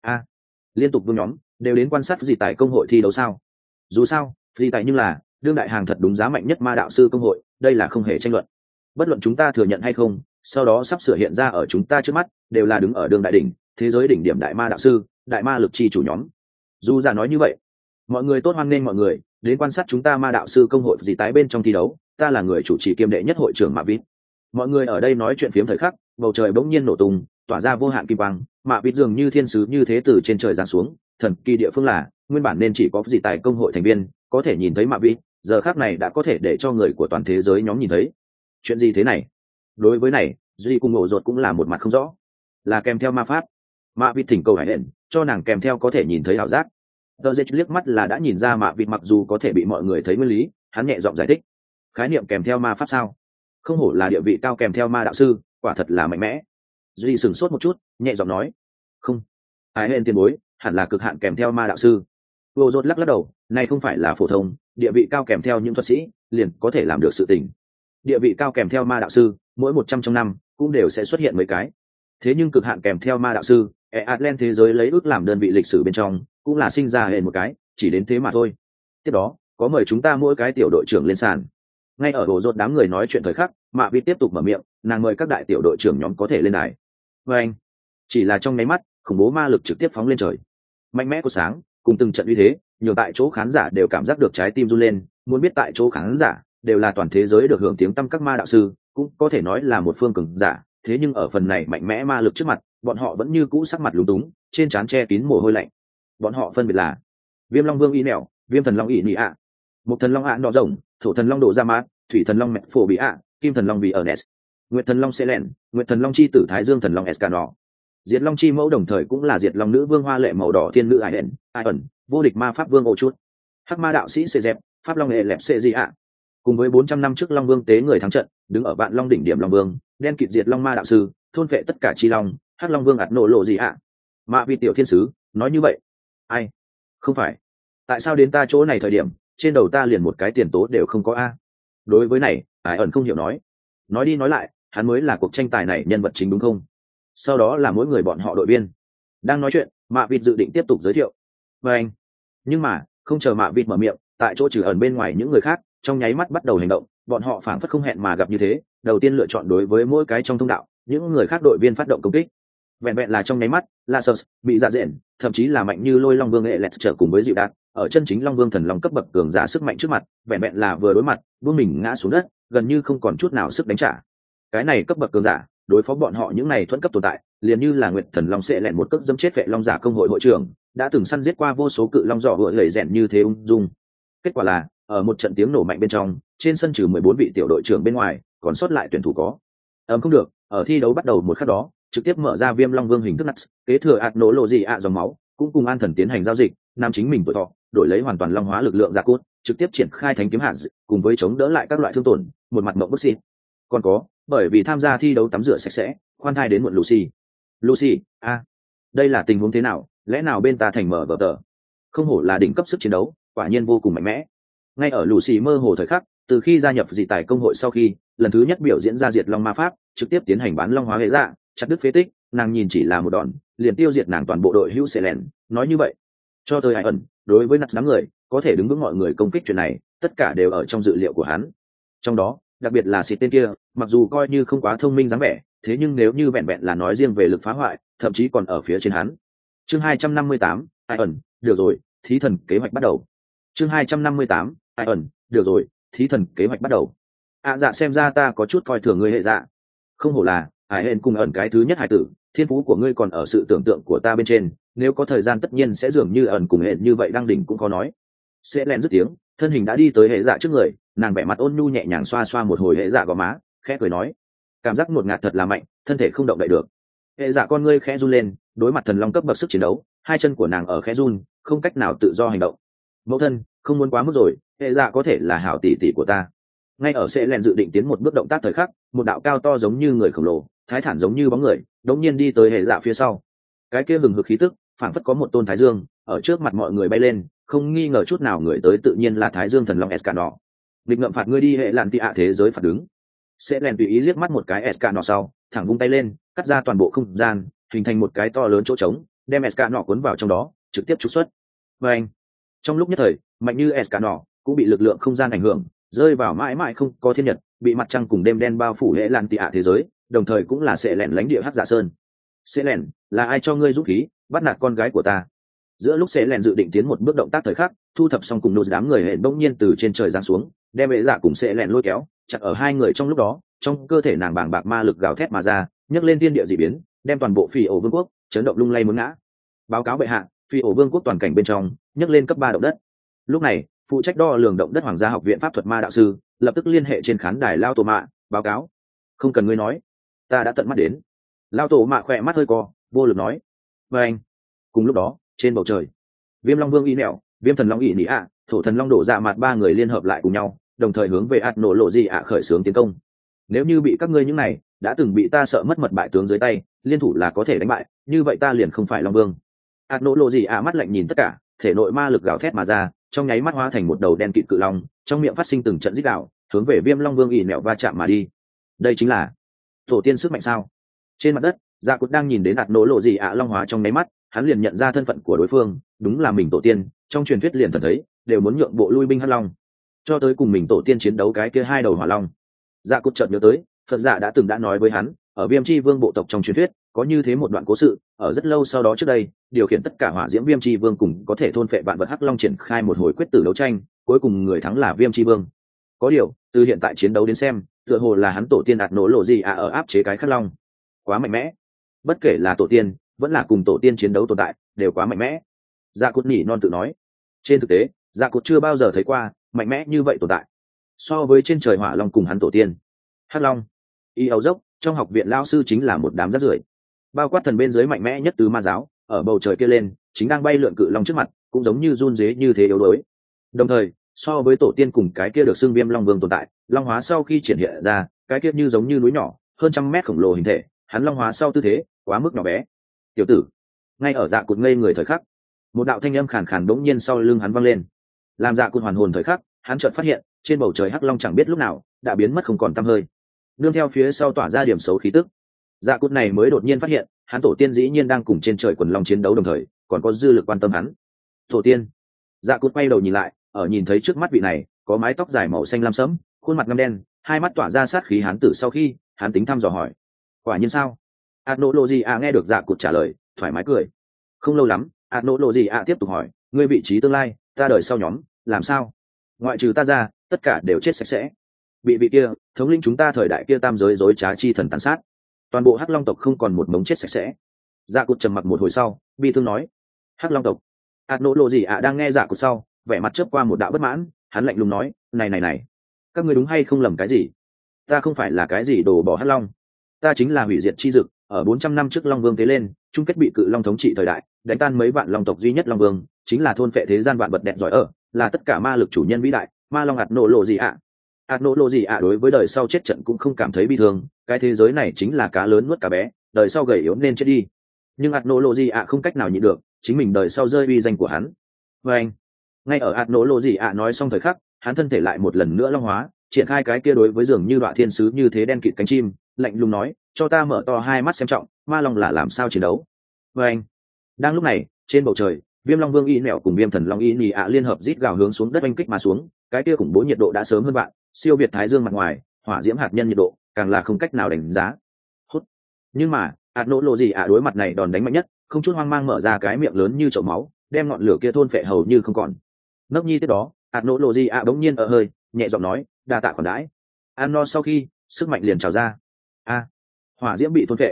Liên tục vương nhóm đều đến quan sát dị tài công hội thi đấu sao? Dù sao, dị tài nhưng là đương đại hàng thật đúng giá mạnh nhất ma đạo sư công hội, đây là không hề tranh luận. Bất luận chúng ta thừa nhận hay không, sau đó sắp sửa hiện ra ở chúng ta trước mắt, đều là đứng ở đương đại đỉnh, thế giới đỉnh điểm đại ma đạo sư, đại ma lực chi chủ nhóm. Dù giả nói như vậy, mọi người tốt hoan nghênh mọi người đến quan sát chúng ta ma đạo sư công hội dị tái bên trong thi đấu, ta là người chủ trì kiêm đệ nhất hội trưởng Mạ Vít. Mọi người ở đây nói chuyện phiếm thời khắc, bầu trời bỗng nhiên nổ tung, tỏa ra vô hạn kim quang, Mạ Vít dường như thiên sứ như thế từ trên trời giáng xuống. Thần kỳ địa phương là, nguyên bản nên chỉ có dị tài công hội thành viên có thể nhìn thấy Mạ Vít, giờ khắc này đã có thể để cho người của toàn thế giới nhóm nhìn thấy. Chuyện gì thế này? Đối với này, duy cùng ngộ ruột cũng là một mặt không rõ. Là kèm theo ma pháp. Mạ Vít thỉnh cầu hải hẹn, cho nàng kèm theo có thể nhìn thấy ảo giác. Tờ Dệt liếc mắt là đã nhìn ra Mạ Vít mặc dù có thể bị mọi người thấy nguyên lý, hắn nhẹ giọng giải thích. Khái niệm kèm theo ma pháp sao? Không hổ là địa vị cao kèm theo ma đạo sư, quả thật là mạnh mẽ. Duy sửng sốt một chút, nhẹ giọng nói. Không, hải hẹn tiền bối, hẳn là cực hạn kèm theo ma đạo sư. Vô rốt lắc đầu, này không phải là phổ thông, địa vị cao kèm theo những thuật sĩ, liền có thể làm được sự tình. Địa vị cao kèm theo ma đạo sư, mỗi 100 trong năm cũng đều sẽ xuất hiện mấy cái. Thế nhưng cực hạn kèm theo ma đạo sư, Atlant thế giới lấy ước làm đơn vị lịch sử bên trong, cũng là sinh ra hẹn một cái, chỉ đến thế mà thôi. Tiếp đó, có mời chúng ta mỗi cái tiểu đội trưởng lên sàn. Ngay ở bộ rốt đám người nói chuyện thời khắc, Mạ Vít tiếp tục mở miệng, nàng mời các đại tiểu đội trưởng nhóm có thể lên đài. Và anh, chỉ là trong nháy mắt, khủng bố ma lực trực tiếp phóng lên trời. Mạnh mẽ của sáng, cùng từng trận uy thế, nhiều tại chỗ khán giả đều cảm giác được trái tim run lên, muốn biết tại chỗ khán giả đều là toàn thế giới được hưởng tiếng tăm các ma đạo sư, cũng có thể nói là một phương cường giả, thế nhưng ở phần này mạnh mẽ ma lực trước mặt, bọn họ vẫn như cũ sắc mặt lúng túng, trên trán che kín mồ hôi lạnh. Bọn họ phân biệt là Viêm Long Vương Y Nẻo, Viêm Thần Long Y Nị ạ, Một Thần Long Án Đỏ Rồng, Thổ Thần Long Độ Ra Mát, Thủy Thần Long Mẹ Phổ Bị ạ, Kim Thần Long Vì ở Nes, Nguyệt Thần Long Selen, Nguyệt Thần Long Chi Tử Thái Dương Thần Long Escano. Diệt Long Chi Mẫu đồng thời cũng là Diệt Long Nữ Vương Hoa Lệ màu đỏ thiên nữ Ai ẩn, vô địch ma pháp vương Ô Chút, Hắc Ma đạo sĩ Xê Dẹp, Pháp Long Hệ Lẹp Xê Di ạ. Cùng với 400 năm trước Long Vương tế người thắng trận, đứng ở Vạn Long đỉnh điểm Long Vương, đen kịt Diệt Long Ma đạo sư, thôn vệ tất cả chi long, Hắc Long Vương ạt nổ lộ gì ạ? Mạ Vi tiểu thiên sứ, nói như vậy. Ai? Không phải. Tại sao đến ta chỗ này thời điểm, trên đầu ta liền một cái tiền tố đều không có a? Đối với này, Ai ẩn không hiểu nói. Nói đi nói lại, hắn mới là cuộc tranh tài này nhân vật chính đúng không? Sau đó là mỗi người bọn họ đội viên. Đang nói chuyện, Mạ Vịt dự định tiếp tục giới thiệu. Và anh. Nhưng mà, không chờ Mạ Vịt mở miệng, tại chỗ trừ ẩn bên ngoài những người khác, trong nháy mắt bắt đầu hành động, bọn họ phảng phất không hẹn mà gặp như thế, đầu tiên lựa chọn đối với mỗi cái trong thông đạo, những người khác đội viên phát động công kích. Vẹn vẹn là trong nháy mắt, Lasers, bị dạ dện, thậm chí là mạnh như Lôi Long Vương Alex trở cùng với dịu đạt, ở chân chính Long Vương thần long cấp bậc cường giả sức mạnh trước mặt, vẹn vẹn là vừa đối mặt, vương mình ngã xuống đất, gần như không còn chút nào sức đánh trả. Cái này cấp bậc cường giả, đối phó bọn họ những này thuẫn cấp tồn tại, liền như là Nguyệt Thần Long sẽ lẹn một cước dẫm chết vệ long giả công hội hội trưởng, đã từng săn giết qua vô số cự long giỏ vựa lầy rèn như thế ung dung. Kết quả là, ở một trận tiếng nổ mạnh bên trong, trên sân trừ 14 vị tiểu đội trưởng bên ngoài, còn sót lại tuyển thủ có. Không được, ở thi đấu bắt đầu một khắc đó, trực tiếp mở ra Viêm Long Vương hình thức Nuts, kế thừa ạt nổ lộ gì ạ dòng máu, cũng cùng An Thần tiến hành giao dịch, nam chính mình tuổi thọ, đổi lấy hoàn toàn long hóa lực lượng giả cốt, trực tiếp triển khai thánh kiếm hạt, cùng với chống đỡ lại các loại thương tổn, một mặt mộng bức xịt. Còn có, bởi vì tham gia thi đấu tắm rửa sạch sẽ, khoan thai đến muộn Lucy, đây là tình huống thế nào, lẽ nào bên ta thành mở vở tờ? Không hổ là đỉnh cấp sức chiến đấu, quả nhiên vô cùng mạnh mẽ. Ngay ở Lucy mơ hồ thời khắc, từ khi gia nhập dị tài công hội sau khi, lần thứ nhất biểu diễn ra diệt long ma pháp, trực tiếp tiến hành bán long hóa hệ dạ, chặt đứt phế tích, nàng nhìn chỉ là một đòn, liền tiêu diệt nàng toàn bộ đội hữu sẽ lẻn, nói như vậy. Cho tới Ai ẩn, đối với nặt đám người, có thể đứng vững mọi người công kích chuyện này, tất cả đều ở trong dự liệu của hắn. Trong đó, đặc biệt là xịt tên kia, mặc dù coi như không quá thông minh dáng vẻ, thế nhưng nếu như vẹn vẹn là nói riêng về lực phá hoại, thậm chí còn ở phía trên hắn. Chương 258, Ai ẩn, được rồi, thí thần kế hoạch bắt đầu. Chương 258, Ai ẩn, được rồi, thí thần kế hoạch bắt đầu. Dạ xem ra ta có chút coi thường ngươi hệ dạ. Không hổ là, Ai hên cùng ẩn cái thứ nhất hải tử, thiên phú của ngươi còn ở sự tưởng tượng của ta bên trên, nếu có thời gian tất nhiên sẽ dường như ẩn cùng hên như vậy đang đỉnh cũng có nói. Sẽ lén dứt tiếng, thân hình đã đi tới hệ dạ trước người, nàng vẻ mặt ôn nhu nhẹ nhàng xoa xoa một hồi hệ dạ gò má, khẽ cười nói, cảm giác ngột ngạt thật là mạnh, thân thể không động đậy được. Hệ dạ con ngươi khẽ run lên, đối mặt thần long cấp bậc sức chiến đấu, hai chân của nàng ở khẽ run, không cách nào tự do hành động. Mẫu thân, không muốn quá mức rồi, hệ dạ có thể là hảo tỷ tỷ của ta. Ngay ở sẽ lén dự định tiến một bước động tác thời khắc, một đạo cao to giống như người khổng lồ, thái thản giống như bóng người, đống nhiên đi tới hệ dạ phía sau. Cái kia hừng hực khí tức, phảng phất có một tôn thái dương ở trước mặt mọi người bay lên, không nghi ngờ chút nào người tới tự nhiên là thái dương thần long Escano. Định ngậm phạt ngươi đi hệ làn tị ạ thế giới phạt đứng. Sẽ lén tùy ý liếc mắt một cái Escano sau, thẳng vung tay lên, cắt ra toàn bộ không gian, hình thành một cái to lớn chỗ trống, đem Escano cuốn vào trong đó, trực tiếp trục xuất. Và anh, trong lúc nhất thời, mạnh như Escano cũng bị lực lượng không gian ảnh hưởng, rơi vào mãi mãi không có thiên nhật, bị mặt trăng cùng đêm đen bao phủ hệ làn tị ạ thế giới, đồng thời cũng là sẽ lén lánh địa hắc giả sơn. Sẽ lén, là ai cho ngươi dũng khí bắt nạt con gái của ta? Giữa lúc sẽ lén dự định tiến một bước động tác thời khắc, thu thập xong cùng nô đám người hệ bỗng nhiên từ trên trời giáng xuống, đem hệ dạ cùng sẽ lén lôi kéo chặt ở hai người. Trong lúc đó, trong cơ thể nàng bàng bạc ma lực gào thét mà ra, nhấc lên thiên địa dị biến, đem toàn bộ phi ổ vương quốc chấn động lung lay muốn ngã. Báo cáo bệ hạ, phi ổ vương quốc toàn cảnh bên trong nhấc lên cấp 3 động đất. Lúc này, phụ trách đo lường động đất Hoàng gia học viện pháp thuật ma đạo sư lập tức liên hệ trên khán đài lao tổ mạ báo cáo. Không cần ngươi nói, ta đã tận mắt đến. Lao tổ mạ khỏe mắt hơi co, vô lực nói. Và anh, cùng lúc đó, trên bầu trời, Viêm Long Vương Y Nẹo, Viêm Thần Long Y Nị ạ, Thổ Thần Long Đổ Dạ Mặt ba người liên hợp lại cùng nhau, đồng thời hướng về ạt nổ lộ gì ạ khởi xướng tiến công. Nếu như bị các ngươi những này đã từng bị ta sợ mất mật bại tướng dưới tay, liên thủ là có thể đánh bại, như vậy ta liền không phải Long Vương. ạt nổ lộ gì ạ mắt lạnh nhìn tất cả, thể nội ma lực gào thét mà ra, trong nháy mắt hóa thành một đầu đen kịt cự long, trong miệng phát sinh từng trận rít gào, hướng về Viêm Long Vương Y Nẹo va chạm mà đi. Đây chính là tổ tiên sức mạnh sao? Trên mặt đất, Dạ Cốt đang nhìn đến ạt nổ lộ gì ạ long hóa trong nháy mắt, hắn liền nhận ra thân phận của đối phương, đúng là mình tổ tiên, trong truyền thuyết liền thần thấy, đều muốn nhượng bộ lui binh hắc long, cho tới cùng mình tổ tiên chiến đấu cái kia hai đầu hỏa long. Dạ Cốt chợt nhớ tới, Phật Dạ đã nói với hắn, ở Viêm Chi Vương bộ tộc trong truyền thuyết, có như thế một đoạn cố sự, ở rất lâu sau đó trước đây, điều khiển tất cả hỏa diễm Viêm Chi Vương cùng có thể thôn phệ vạn vật hắc long triển khai một hồi quyết tử đấu tranh, cuối cùng người thắng là Viêm Chi Vương. Có điều, Từ hiện tại chiến đấu đến xem, tựa hồ là hắn tổ tiên ạt nổ lộ gì ở áp chế cái khắc long. Quá mạnh mẽ. Bất kể là tổ tiên, vẫn là cùng tổ tiên chiến đấu tồn tại, đều quá mạnh mẽ. Dạ Cốt nhỉ non tự nói. Trên thực tế, Dạ Cốt chưa bao giờ thấy qua mạnh mẽ như vậy tồn tại. So với trên trời hỏa long cùng hắn tổ tiên, hắc long, y ấu dốc, trong học viện lao sư chính là một đám rác rưởi. Bao quát thần bên dưới mạnh mẽ nhất tứ ma giáo, ở bầu trời kia lên, chính đang bay lượn cự long trước mặt, cũng giống như run rế như thế yếu đuối. Đồng thời, so với tổ tiên cùng cái kia được xưng viêm long vương tồn tại, long hóa sau khi triển hiện ra, cái kia như giống như núi nhỏ, hơn trăm mét khổng lồ hình thể, hắn long hóa sau tư thế quá mức nhỏ bé. Tiểu tử, ngay ở Dạ Cốt ngây người thời khắc, một đạo thanh âm khàn khàn đống nhiên sau lưng hắn vang lên. Làm Dạ Cốt hoàn hồn thời khắc, hắn chợt phát hiện, trên bầu trời hắc long chẳng biết lúc nào đã biến mất không còn tăm hơi. Nương theo phía sau tỏa ra điểm xấu khí tức, Dạ Cốt này mới đột nhiên phát hiện, hắn tổ tiên dĩ nhiên đang cùng trên trời quần long chiến đấu đồng thời, còn có dư lực quan tâm hắn. Tổ tiên. Dạ Cốt quay đầu nhìn lại, ở nhìn thấy trước mắt vị này, có mái tóc dài màu xanh lam sẫm, khuôn mặt ngăm đen, hai mắt tỏa ra sát khí hán tử sau khi, hắn tính thăm dò hỏi: "Quả nhiên sao?" Ethnology nghe được Dạ Cốt trả lời, thoải mái cười. Không lâu lắm, Ethnology tiếp tục hỏi: "Ngươi vị trí tương lai, ta đời sau nhóm, làm sao? Ngoại trừ ta ra, tất cả đều chết sạch sẽ. Bị vị kia, thống lĩnh chúng ta thời đại kia tam giới rối trá chi thần tàn sát. Toàn bộ Hắc Long tộc không còn một mống chết sạch sẽ." Dạ Cốt trầm mặc một hồi sau, bi thương nói: "Hắc Long tộc." Ethnology đang nghe Dạ Cốt sau, vẻ mặt chớp qua một đạo bất mãn, hắn lạnh lùng nói: này, các ngươi đúng hay không lầm cái gì? Ta không phải là cái gì đồ bỏ Hắc Long, ta chính là hủy diệt chi dực, ở 400 năm trước Long Vương tế lên, chung kết bị cự long thống trị thời đại, đánh tan mấy vạn long tộc duy nhất Long Vương, chính là thôn phệ thế gian vạn vật đẹp giỏi ở, là tất cả ma lực chủ nhân vĩ đại, ma long Ethnology Ethnology đối với đời sau chết trận cũng không cảm thấy bi thương, cái thế giới này chính là cá lớn nuốt cá bé, đời sau gầy yếu nên chết đi. Nhưng Ethnology không cách nào nhịn được, chính mình đời sau rơi uy danh của hắn. Và anh, ngay ở Ethnology nói xong thời khắc, hắn thân thể lại một lần nữa long hóa, triển khai cái kia đối với dường như đoạn thiên sứ như thế đen kịt cánh chim, lạnh lùng nói: "Cho ta mở to hai mắt xem trọng, ma long là làm sao chiến đấu." Và anh, đang lúc này, trên bầu trời, Viêm Long Vương Y Nẹo cùng Viêm Thần Long Y Nị liên hợp rít gào hướng xuống đất oanh kích mà xuống, cái kia khủng bố nhiệt độ đã sớm hơn bạn, siêu việt thái dương mặt ngoài, hỏa diễm hạt nhân nhiệt độ, càng là không cách nào đánh giá. Hút. Nhưng mà, Ethnology đối mặt này đòn đánh mạnh nhất, không chút hoang mang mở ra cái miệng lớn như chậu máu, đem ngọn lửa kia thôn phệ hầu như không còn. Nấc nhi tiếp đó, Ethnology bỗng nhiên ở hơi, nhẹ giọng nói: "Đa tạ còn đãi." Ăn no sau khi, sức mạnh liền trào ra. Hỏa diễm bị thôn phệ.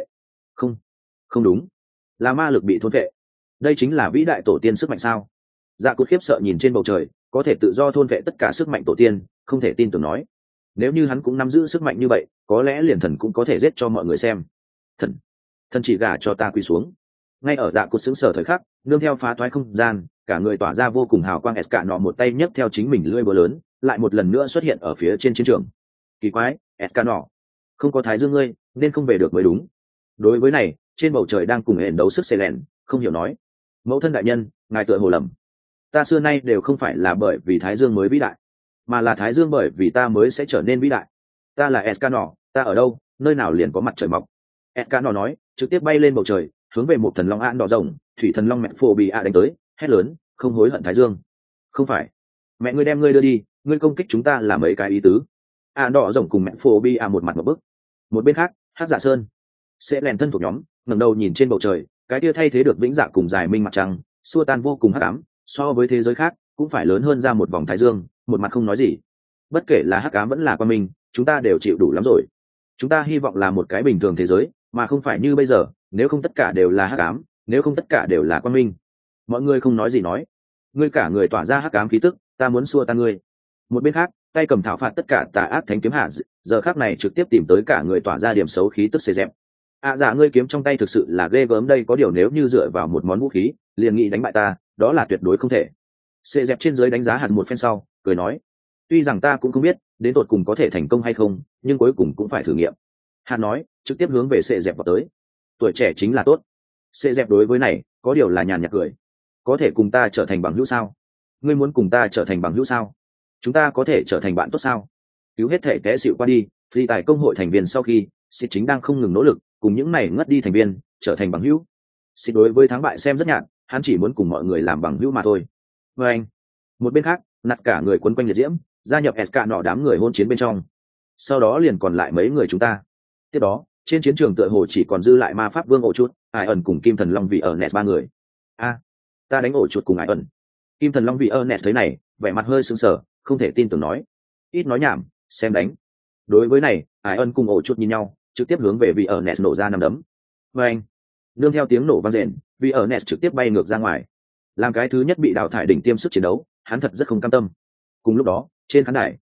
Không đúng, là ma lực bị thôn phệ. Đây chính là vĩ đại tổ tiên sức mạnh sao? Dạ Cốt khiếp sợ nhìn trên bầu trời, có thể tự do thôn phệ tất cả sức mạnh tổ tiên, không thể tin tưởng nói: "Nếu như hắn cũng nắm giữ sức mạnh như vậy, có lẽ liền thần cũng có thể giết cho mọi người xem." Thần chỉ gả cho ta quỳ xuống. Ngay ở Dạ Cốt sững sờ thời khắc, nương theo phá toái không gian, cả người tỏa ra vô cùng hào quang, Ska nọ một tay nhấc theo chính mình lưỡi búa lớn, lại một lần nữa xuất hiện ở phía trên chiến trường. Kỳ quái, Ska nọ, không có thái dương ngươi, nên không về được mới đúng. Đối với này, trên bầu trời đang cùng hẹn đấu sức xe lẹn, không hiểu nói: "Mẫu thân đại nhân, ngài tựa hồ lầm. Ta xưa nay đều không phải là bởi vì thái dương mới vĩ đại, mà là thái dương bởi vì ta mới sẽ trở nên vĩ đại. Ta là Ska nọ, ta ở đâu, nơi nào liền có mặt trời mọc." Ska nọ nói, trực tiếp bay lên bầu trời, hướng về một thần long án đỏ rồng, thủy thần long mẹ phổ bị đánh tới, hét lớn: "Không hối hận thái dương." "Không phải, mẹ ngươi đem ngươi đưa đi, ngươi công kích chúng ta là mấy cái ý tứ?" Đỏ rồng cùng mẹ phổ bị một mặt một bức. Một bên khác, Hắc Dạ Sơn sẽ lèn thân thuộc nhóm ngẩng đầu nhìn trên bầu trời, cái kia thay thế được vĩnh dạ cùng dài minh mặt trăng, xua tan vô cùng hắc ám, so với thế giới khác cũng phải lớn hơn ra một vòng thái dương, một mặt không nói gì. Bất kể là hắc ám vẫn là quang minh, chúng ta đều chịu đủ lắm rồi. Chúng ta hy vọng là một cái bình thường thế giới, mà không phải như bây giờ, nếu không tất cả đều là hắc ám, nếu không tất cả đều là quang minh. Mọi người không nói gì nói. Ngươi cả người tỏa ra hắc ám khí tức, ta muốn xua tan ngươi. Một bên khác, tay cầm thảo phạt tất cả tà ác thánh kiếm hạ, giờ khác này trực tiếp tìm tới cả người tỏa ra điểm xấu khí tức xê dẹp. Dạ, ngươi kiếm trong tay thực sự là ghê gớm, đây có điều nếu như dựa vào một món vũ khí liền nghĩ đánh bại ta, đó là tuyệt đối không thể. Xê dẹp trên dưới đánh giá hạt một phen sau, cười nói: "Tuy rằng ta cũng không biết đến tột cùng có thể thành công hay không, nhưng cuối cùng cũng phải thử nghiệm." Hạt nói, trực tiếp hướng về xê dẹp vào tới. Tuổi trẻ chính là tốt. Xê dẹp đối với này có điều là nhàn nhạt cười: "Có thể cùng ta trở thành bằng hữu sao? Ngươi muốn cùng ta trở thành bằng hữu sao? Chúng ta có thể trở thành bạn tốt sao?" Cứu hết thể té xịu qua đi, phi tài công hội thành viên sau khi, Xịt chính đang không ngừng nỗ lực cùng những này ngất đi thành viên trở thành bằng hữu. Xịt đối với thắng bại xem rất nhạt, hắn chỉ muốn cùng mọi người làm bằng hữu mà thôi. Và anh, một bên khác, nặt cả người quấn quanh liệt diễm, gia nhập SK nọ đám người hôn chiến bên trong. Sau đó liền còn lại mấy người chúng ta. Tiếp đó, trên chiến trường tựa hồ chỉ còn dư lại ma pháp vương ổ chuột, Ai ẩn cùng Kim Thần Long vì ở Nes ba người. Ta đánh ổ chuột cùng Ai ẩn. Kim Thần Long vì ở Nes thấy này, vẻ mặt hơi sững sờ, không thể tin tưởng nói: "Ít nói nhảm, xem đánh. Đối với này ải ân cùng ổ chuột nhìn nhau, trực tiếp hướng về vị ở nes nổ ra nằm đấm. Và anh nương theo tiếng nổ vang rền, vị ở nes trực tiếp bay ngược ra ngoài, làm cái thứ nhất bị đào thải đỉnh tiêm sức chiến đấu. Hắn thật rất không cam tâm. Cùng lúc đó trên khán đài,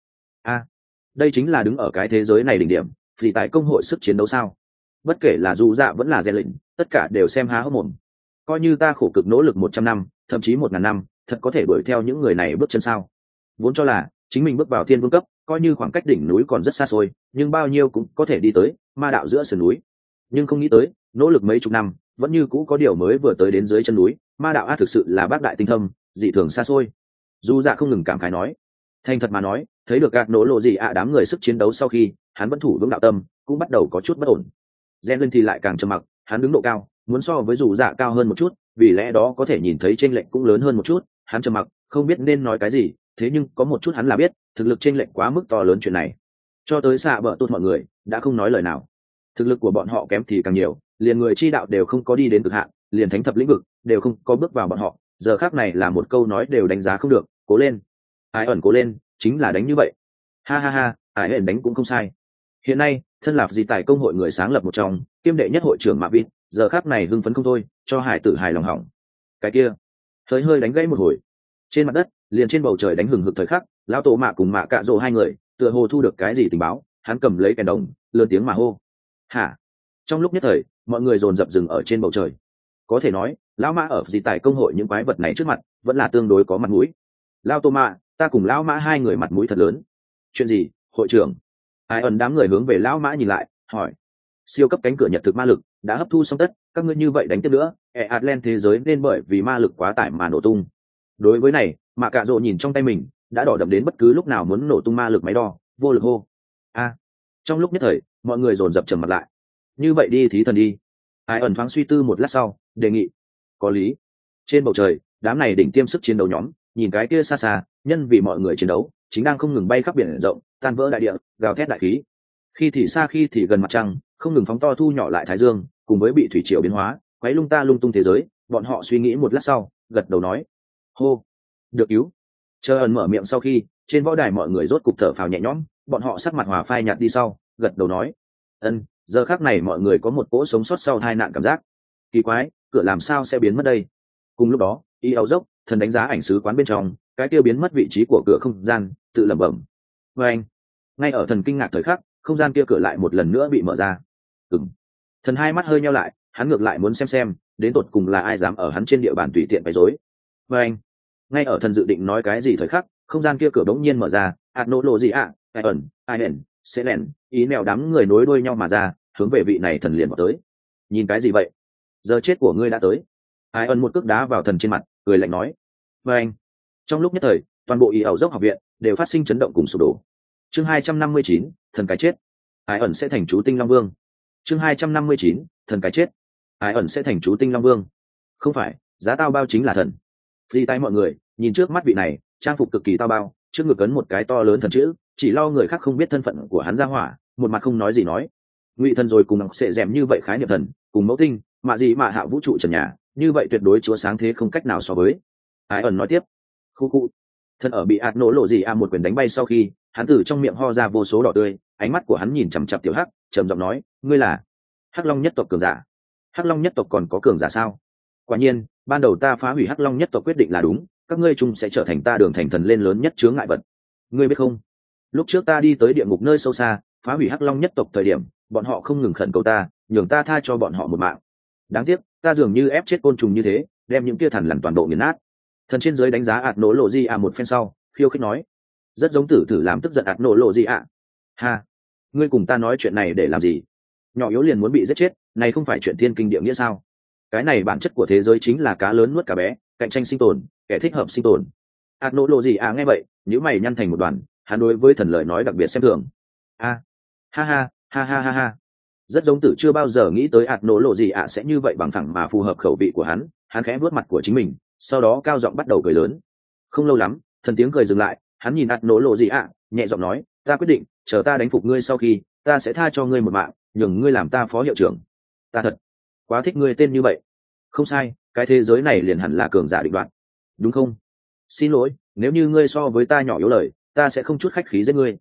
đây chính là đứng ở cái thế giới này đỉnh điểm vì tại công hội sức chiến đấu sao? Bất kể là dù dạ vẫn là rèn lĩnh, tất cả đều xem há hốc mồm. Coi như ta khổ cực nỗ lực 100 năm, thậm chí 1000 năm, thật có thể đuổi theo những người này bước chân sao? Vốn cho là chính mình bước vào thiên vương cấp, coi như khoảng cách đỉnh núi còn rất xa xôi, nhưng bao nhiêu cũng có thể đi tới ma đạo giữa sườn núi. Nhưng không nghĩ tới, nỗ lực mấy chục năm, vẫn như cũ có điều mới vừa tới đến dưới chân núi. Ma đạo thực sự là bác đại tinh thâm, dị thường xa xôi. Dù dạ không ngừng cảm khái nói. Thành thật mà nói, thấy được gạt nỗ lộ gì đám người sức chiến đấu sau khi hắn vẫn thủ vững đạo tâm, cũng bắt đầu có chút bất ổn. Gen lên thì lại càng trầm mặc, hắn đứng độ cao, muốn so với dù dạ cao hơn một chút, vì lẽ đó có thể nhìn thấy chênh lệch cũng lớn hơn một chút. Hắn trầm mặc, không biết nên nói cái gì, thế nhưng có một chút hắn là biết, thực lực chênh lệch quá mức to lớn chuyện này. Cho tới xạ bợ tốt mọi người đã không nói lời nào. Thực lực của bọn họ kém thì càng nhiều, liền người chi đạo đều không có đi đến cực hạn, liền thánh thập lĩnh vực đều không có bước vào bọn họ. Giờ khác này là một câu nói đều đánh giá không được. Cố lên, ai ẩn cố lên, chính là đánh như vậy. Ha ha ha, ai ẩn đánh cũng không sai. Hiện nay thân là gì tại công hội người sáng lập một trong kiêm đệ nhất hội trưởng Mạ Vin, giờ khác này hưng phấn không thôi, cho hải tử hài lòng hỏng. Cái kia hơi hơi đánh gãy một hồi, trên mặt đất liền trên bầu trời đánh hừng hực thời khắc, lão tổ Mạ cùng Mạ Cạ Rồ hai người tựa hồ thu được cái gì tình báo, hắn cầm lấy kèn đồng lớn tiếng mà hô. Hả? Trong lúc nhất thời mọi người dồn dập dừng ở trên bầu trời. Có thể nói lão Mã ở gì tại công hội những quái vật này trước mặt vẫn là tương đối có mặt mũi. Lão tổ Mạ, ta cùng lão Mã hai người mặt mũi thật lớn. Chuyện gì, hội trưởng? Ai ẩn đám người hướng về lão Mã nhìn lại, hỏi. Siêu cấp cánh cửa nhật thực ma lực đã hấp thu xong tất, các ngươi như vậy đánh tiếp nữa, Atlant thế giới nên bởi vì ma lực quá tải mà nổ tung. Đối với này, Mạ Cạ Rồ nhìn trong tay mình, đã đỏ đậm đến bất cứ lúc nào muốn nổ tung ma lực máy đo, vô lực hô. Trong lúc nhất thời, mọi người dồn dập trầm mặt lại. Như vậy đi thí thần đi. Ai ẩn thoáng suy tư một lát sau, đề nghị. Có lý. Trên bầu trời, đám này đỉnh tiêm sức chiến đấu nhóm, nhìn cái kia xa xa, nhân vì mọi người chiến đấu chính đang không ngừng bay khắp biển rộng, tan vỡ đại địa, gào thét đại khí. Khi thì xa khi thì gần mặt trăng, không ngừng phóng to thu nhỏ lại thái dương, cùng với bị thủy triều biến hóa, quấy lung ta lung tung thế giới. Bọn họ suy nghĩ một lát sau, gật đầu nói. Hô, được cứu. Chờ ẩn mở miệng sau khi, trên võ đài mọi người rốt cục thở phào nhẹ nhõm, bọn họ sắc mặt hòa phai nhạt đi sau, gật đầu nói. Giờ khác này mọi người có một cỗ sống sót sau tai nạn cảm giác. Kỳ quái, cửa làm sao sẽ biến mất đây? Cùng lúc đó, y áo dốc thần đánh giá ảnh sứ quán bên trong, cái kia biến mất vị trí của cửa không gian, tự lẩm bẩm. Và anh, ngay ở thần kinh ngạc thời khắc, không gian kia cửa lại một lần nữa bị mở ra. Thần hai mắt hơi nheo lại, hắn ngược lại muốn xem đến tột cùng là ai dám ở hắn trên địa bàn tùy tiện bày rối. Và anh, ngay ở thần dự định nói cái gì thời khắc, không gian kia cửa đống nhiên mở ra, nỗ lộ gì ai ẩn, ai ẩn, sẽ lẻn, ý mèo đám người nối đuôi nhau mà ra, hướng về vị này thần liền vào tới. Nhìn cái gì vậy? Giờ chết của ngươi đã tới. Ai ẩn một cước đá vào thần trên mặt, cười lạnh nói. Và anh, trong lúc nhất thời, toàn bộ ý ẩu dốc học viện đều phát sinh chấn động cùng sụp đổ. Chương 259, thần cái chết. Ai ẩn sẽ thành chú tinh long vương. Chương 259, thần cái chết. Ai ẩn sẽ thành chú tinh long vương. Không phải, giá tao bao chính là thần. Phi tay mọi người nhìn trước mắt vị này, trang phục cực kỳ tao bao, trước ngực ấn một cái to lớn thần chữ, chỉ lo người khác không biết thân phận của hắn ra hỏa, một mặt không nói gì nói. Ngụy thần rồi cùng sẽ dèm như vậy khái niệm thần, cùng mẫu tinh, mạ gì mà hạ vũ trụ trần nhà, như vậy tuyệt đối chúa sáng thế không cách nào so với. Ai ẩn nói tiếp. Khu. Thần ở bị nỗ lộ gì một quyền đánh bay sau khi, hắn từ trong miệng ho ra vô số đỏ tươi, ánh mắt của hắn nhìn chằm chằm tiểu hắc, trầm giọng nói, ngươi là Hắc Long nhất tộc cường giả. Hắc Long nhất tộc còn có cường giả sao? Quả nhiên, ban đầu ta phá hủy Hắc Long nhất tộc quyết định là đúng, các ngươi chung sẽ trở thành ta đường thành thần lên lớn nhất chướng ngại vật. Ngươi biết không? Lúc trước ta đi tới địa ngục nơi sâu xa, phá hủy Hắc Long nhất tộc thời điểm, bọn họ không ngừng khẩn cầu ta, nhường ta tha cho bọn họ một mạng. Đáng tiếc, ta dường như ép chết côn trùng như thế, đem những kia thần lằn toàn bộ nghiền nát. Thần trên dưới đánh giá nỗ lộ gì một phen sau, khiêu khích nói, rất giống tử thử làm tức giận nỗ lộ gì ha, ngươi cùng ta nói chuyện này để làm gì? Nhỏ yếu liền muốn bị giết chết, này không phải chuyện thiên kinh địa nghĩa sao? Cái này bản chất của thế giới chính là cá lớn nuốt cá bé, cạnh tranh sinh tồn, kẻ thích hợp sinh tồn. Nỗ lộ gì nghe vậy, nhíu mày nhăn thành một đoàn, hắn đối với thần lời nói đặc biệt xem thường. Ha ha ha ha ha ha, rất giống tử chưa bao giờ nghĩ tới nỗ lộ gì sẽ như vậy bằng phẳng mà phù hợp khẩu vị của hắn. Hắn khẽ vuốt mặt của chính mình, sau đó cao giọng bắt đầu cười lớn. Không lâu lắm, thần tiếng cười dừng lại, hắn nhìn nỗ lộ gì nhẹ giọng nói, ta quyết định, chờ ta đánh phục ngươi sau khi, ta sẽ tha cho ngươi một mạng, nhường ngươi làm ta phó hiệu trưởng. Ta thật quá thích ngươi tên như vậy. Không sai, cái thế giới này liền hẳn là cường giả định đoạt, đúng không? Xin lỗi, nếu như ngươi so với ta nhỏ yếu lời, ta sẽ không chút khách khí giết ngươi.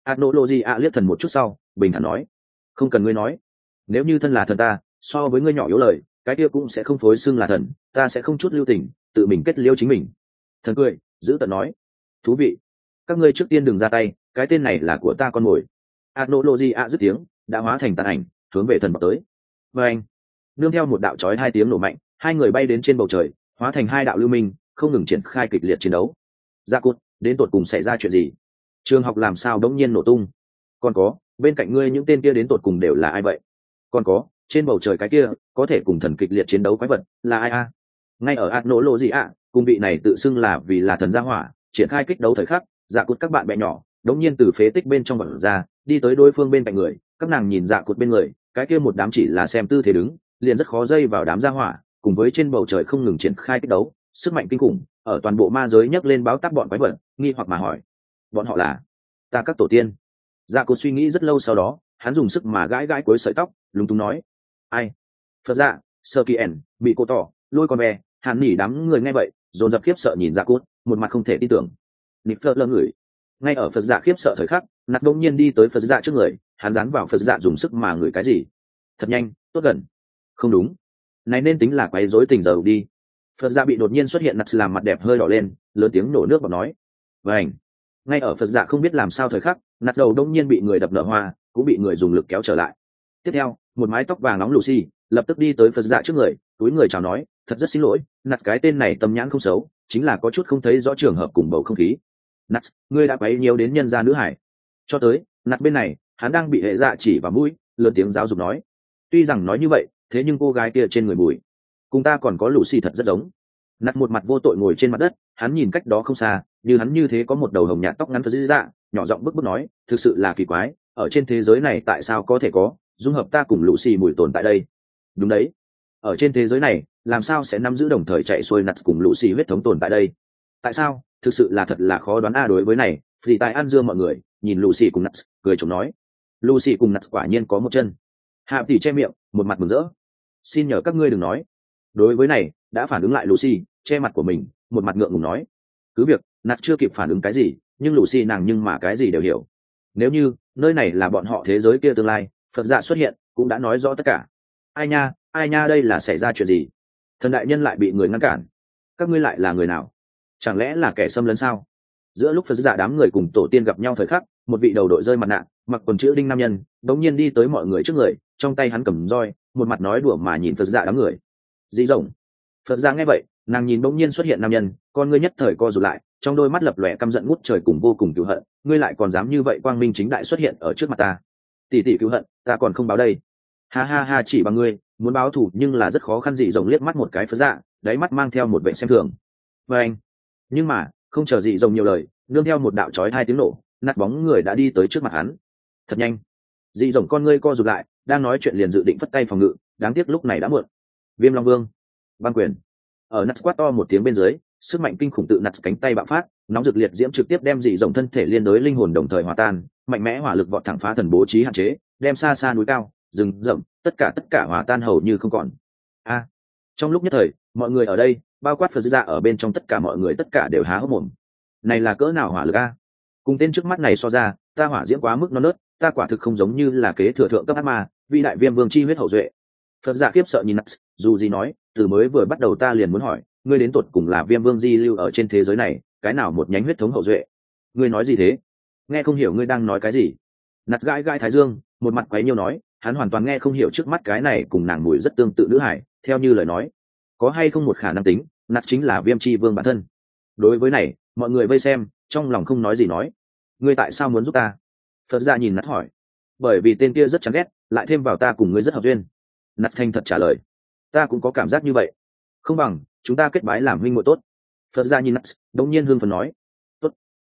Adno Logi ạ liếc thần một chút sau bình thản nói, không cần ngươi nói, nếu như thân là thần ta so với ngươi nhỏ yếu lời, cái kia cũng sẽ không phối xưng là thần, ta sẽ không chút lưu tình tự mình kết liêu chính mình. Thần cười giữ tận nói, thú vị, các ngươi trước tiên đừng ra tay, cái tên này là của ta con mồi. Adno Logi ạ dứt tiếng đã hóa thành tàn ảnh hướng về thần vào tới. Và anh nương theo một đạo chói hai tiếng nổ mạnh, hai người bay đến trên bầu trời, hóa thành hai đạo lưu minh, không ngừng triển khai kịch liệt chiến đấu. Dạ cốt, đến tột cùng xảy ra chuyện gì? Trường học làm sao đống nhiên nổ tung? Còn có, bên cạnh ngươi những tên kia đến tột cùng đều là ai vậy? Còn có, trên bầu trời cái kia có thể cùng thần kịch liệt chiến đấu quái vật là ai a? Ngay ở ạt nổ lộ gì ạ, cùng vị này tự xưng là vì là thần gia hỏa, triển khai kích đấu thời khắc, dạ cốt các bạn bè nhỏ đống nhiên từ phế tích bên trong vật ra, đi tới đối phương bên cạnh người, các nàng nhìn dạ cốt bên người, cái kia một đám chỉ là xem tư thế đứng, liền rất khó dây vào đám gia hỏa, cùng với trên bầu trời không ngừng triển khai kích đấu, sức mạnh kinh khủng ở toàn bộ ma giới nhấc lên báo táp bọn quái vật, nghi hoặc mà hỏi, bọn họ là ta các tổ tiên. Dạ cốt suy nghĩ rất lâu sau đó, hắn dùng sức mà gãi gãi cuối sợi tóc, lúng túng nói, ai? Phật dạ, sơ kỳ ẻn, bị cô tỏ, lôi con bè, hàn nỉ đám người nghe vậy dồn dập khiếp sợ nhìn dạ cốt, một mặt không thể tin tưởng. Nịp phật lơ người, ngay ở Phật dạ khiếp sợ thời khắc, nạt đông nhiên đi tới Phật dạ trước người, hắn dán vào Phật dạ dùng sức mà ngửi cái gì. Thật nhanh, tốt gần. Không đúng, này nên tính là quấy rối tình giờ đi. Phật dạ bị đột nhiên xuất hiện nạt làm mặt đẹp hơi đỏ lên, lớn tiếng nổ nước bọt nói, vảnh. Ngay ở Phật dạ không biết làm sao thời khắc, nạt đầu đông nhiên bị người đập nở hoa, cũng bị người dùng lực kéo trở lại. Tiếp theo, một mái tóc vàng nóng Lucy lập tức đi tới Phật dạ trước người, túi người chào nói, thật rất xin lỗi, nạt cái tên này tâm nhãn không xấu, chính là có chút không thấy rõ trường hợp cùng bầu không khí. Nạt, ngươi đã quấy nhiều đến nhân gia nữ hải. Cho tới nạt bên này, hắn đang bị hệ dạ chỉ vào mũi, lớn tiếng giáo dục nói, tuy rằng nói như vậy, thế nhưng cô gái kia trên người mùi cùng ta còn có Lucy thật rất giống. Nạt một mặt vô tội ngồi trên mặt đất, hắn nhìn cách đó không xa, như hắn như thế có một đầu hồng nhạt tóc ngắn Phật dạ, nhỏ giọng bức bức nói, thực sự là kỳ quái, ở trên thế giới này tại sao có thể có dung hợp ta cùng Lucy mùi tồn tại đây? Đúng đấy, ở trên thế giới này làm sao sẽ nắm giữ đồng thời chạy xuôi nạt cùng Lucy huyết thống tồn tại đây? Tại sao? Thực sự là thật là khó đoán a. Đối với này, vì tại ăn dưa mọi người nhìn Lucy cùng nạt cười chồng nói, Lucy cùng nạt quả nhiên có một chân. Hạ tỷ che miệng, một mặt mừng rỡ, xin nhờ các ngươi đừng nói. Đối với này, đã phản ứng lại Lucy, che mặt của mình, một mặt ngượng ngùng nói, cứ việc nạt chưa kịp phản ứng cái gì, nhưng Lucy nàng nhưng mà cái gì đều hiểu. Nếu như nơi này là bọn họ thế giới kia tương lai, Phật dạ xuất hiện cũng đã nói rõ tất cả. Ai nha, đây là xảy ra chuyện gì? Thần đại nhân lại bị người ngăn cản. Các ngươi lại là người nào? Chẳng lẽ là kẻ xâm lấn sao? Giữa lúc Phật dạ đám người cùng tổ tiên gặp nhau thời khắc, một vị đầu đội rơi mặt nạ, mặc quần chữ đinh nam nhân đống nhiên đi tới mọi người trước người, trong tay hắn cầm roi, một mặt nói đùa mà nhìn Phật dạ đám người. Dị rồng. Phật dạ nghe vậy, nàng nhìn đống nhiên xuất hiện nam nhân, con ngươi nhất thời co rụt lại, trong đôi mắt lập lòe căm giận ngút trời cùng vô cùng cừu hận. Ngươi lại còn dám như vậy quang minh chính đại xuất hiện ở trước mặt ta? Tỷ tỷ cừu hận, ta còn không báo đây. Ha ha ha, chỉ bằng ngươi muốn báo thù nhưng là rất khó khăn. Dị rồng liếc mắt một cái Phật dạ, đáy mắt mang theo một vẻ xem thường. Và anh, nhưng mà không chờ dị rồng nhiều lời, nương theo một đạo chói hai tiếng nổ, nát bóng người đã đi tới trước mặt hắn. Thật nhanh. Dị rồng con ngươi co rụt lại, đang nói chuyện liền dự định phất tay phòng ngự, đáng tiếc lúc này đã muộn. Viêm long vương, băng quyền. Ở nát quát to một tiếng bên dưới, sức mạnh kinh khủng tự nát cánh tay bạo phát, nóng rực liệt diễm trực tiếp đem dị rồng thân thể liên đối linh hồn đồng thời hòa tan, mạnh mẽ hỏa lực vọt thẳng phá thần bố trí hạn chế, đem xa xa núi cao, rừng rậm, tất cả hòa tan hầu như không còn. A. Trong lúc nhất thời, mọi người ở đây, bao quát Phật dạ ở bên trong, tất cả mọi người tất cả đều há hốc mồm. Này là cỡ nào hỏa lực a? Cùng tên trước mắt này so ra, ta hỏa diễm quá mức non nớt, ta quả thực không giống như là kế thừa thượng cấp ác ma, vị đại viêm vương chi huyết hậu duệ. Phật dạ khiếp sợ nhìn nát, dù gì nói, từ mới vừa bắt đầu ta liền muốn hỏi, ngươi đến tột cùng là viêm vương di lưu ở trên thế giới này, cái nào một nhánh huyết thống hậu duệ? Ngươi nói gì thế? Nghe không hiểu ngươi đang nói cái gì. Nát gãi gãi thái dương, một mặt quấy nhiêu nói, hắn hoàn toàn nghe không hiểu trước mắt cái này cùng nàng mùi rất tương tự nữ hải, theo như lời nói, có hay không một khả năng tính, nát chính là viêm chi vương bản thân. Đối với này, mọi người vây xem, trong lòng không nói gì nói, ngươi tại sao muốn giúp ta? Phật ra nhìn nát hỏi, bởi vì tên kia rất chán ghét, lại thêm vào ta cùng ngươi rất hợp duyên. Nát thành thật trả lời, ta cũng có cảm giác như vậy, không bằng chúng ta kết bái làm huynh muội tốt. Phật ra nhìn nát, đống nhiên hương phần nói, tốt.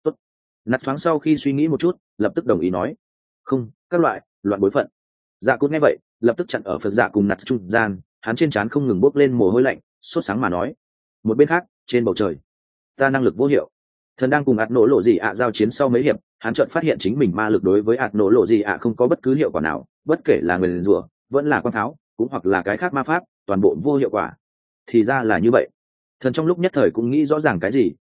Nát thoáng sau khi suy nghĩ một chút, lập tức đồng ý nói, không, các loại loạn bối phận. Dạ cốt nghe vậy, lập tức chặn ở Phật dạ cùng nát trung gian, hắn trên trán không ngừng bốc lên mồ hôi lạnh, sốt sáng mà nói. Một bên khác, trên bầu trời, ta năng lực vô hiệu. Thần đang cùng ạt nổ lộ gì ạ giao chiến sau mấy hiệp, hắn chợt phát hiện chính mình ma lực đối với ạt nổ lộ gì ạ không có bất cứ hiệu quả nào, bất kể là người liền rủa, vẫn là quang tháo, cũng hoặc là cái khác ma pháp, toàn bộ vô hiệu quả. Thì ra là như vậy. Thần trong lúc nhất thời cũng nghĩ rõ ràng cái gì,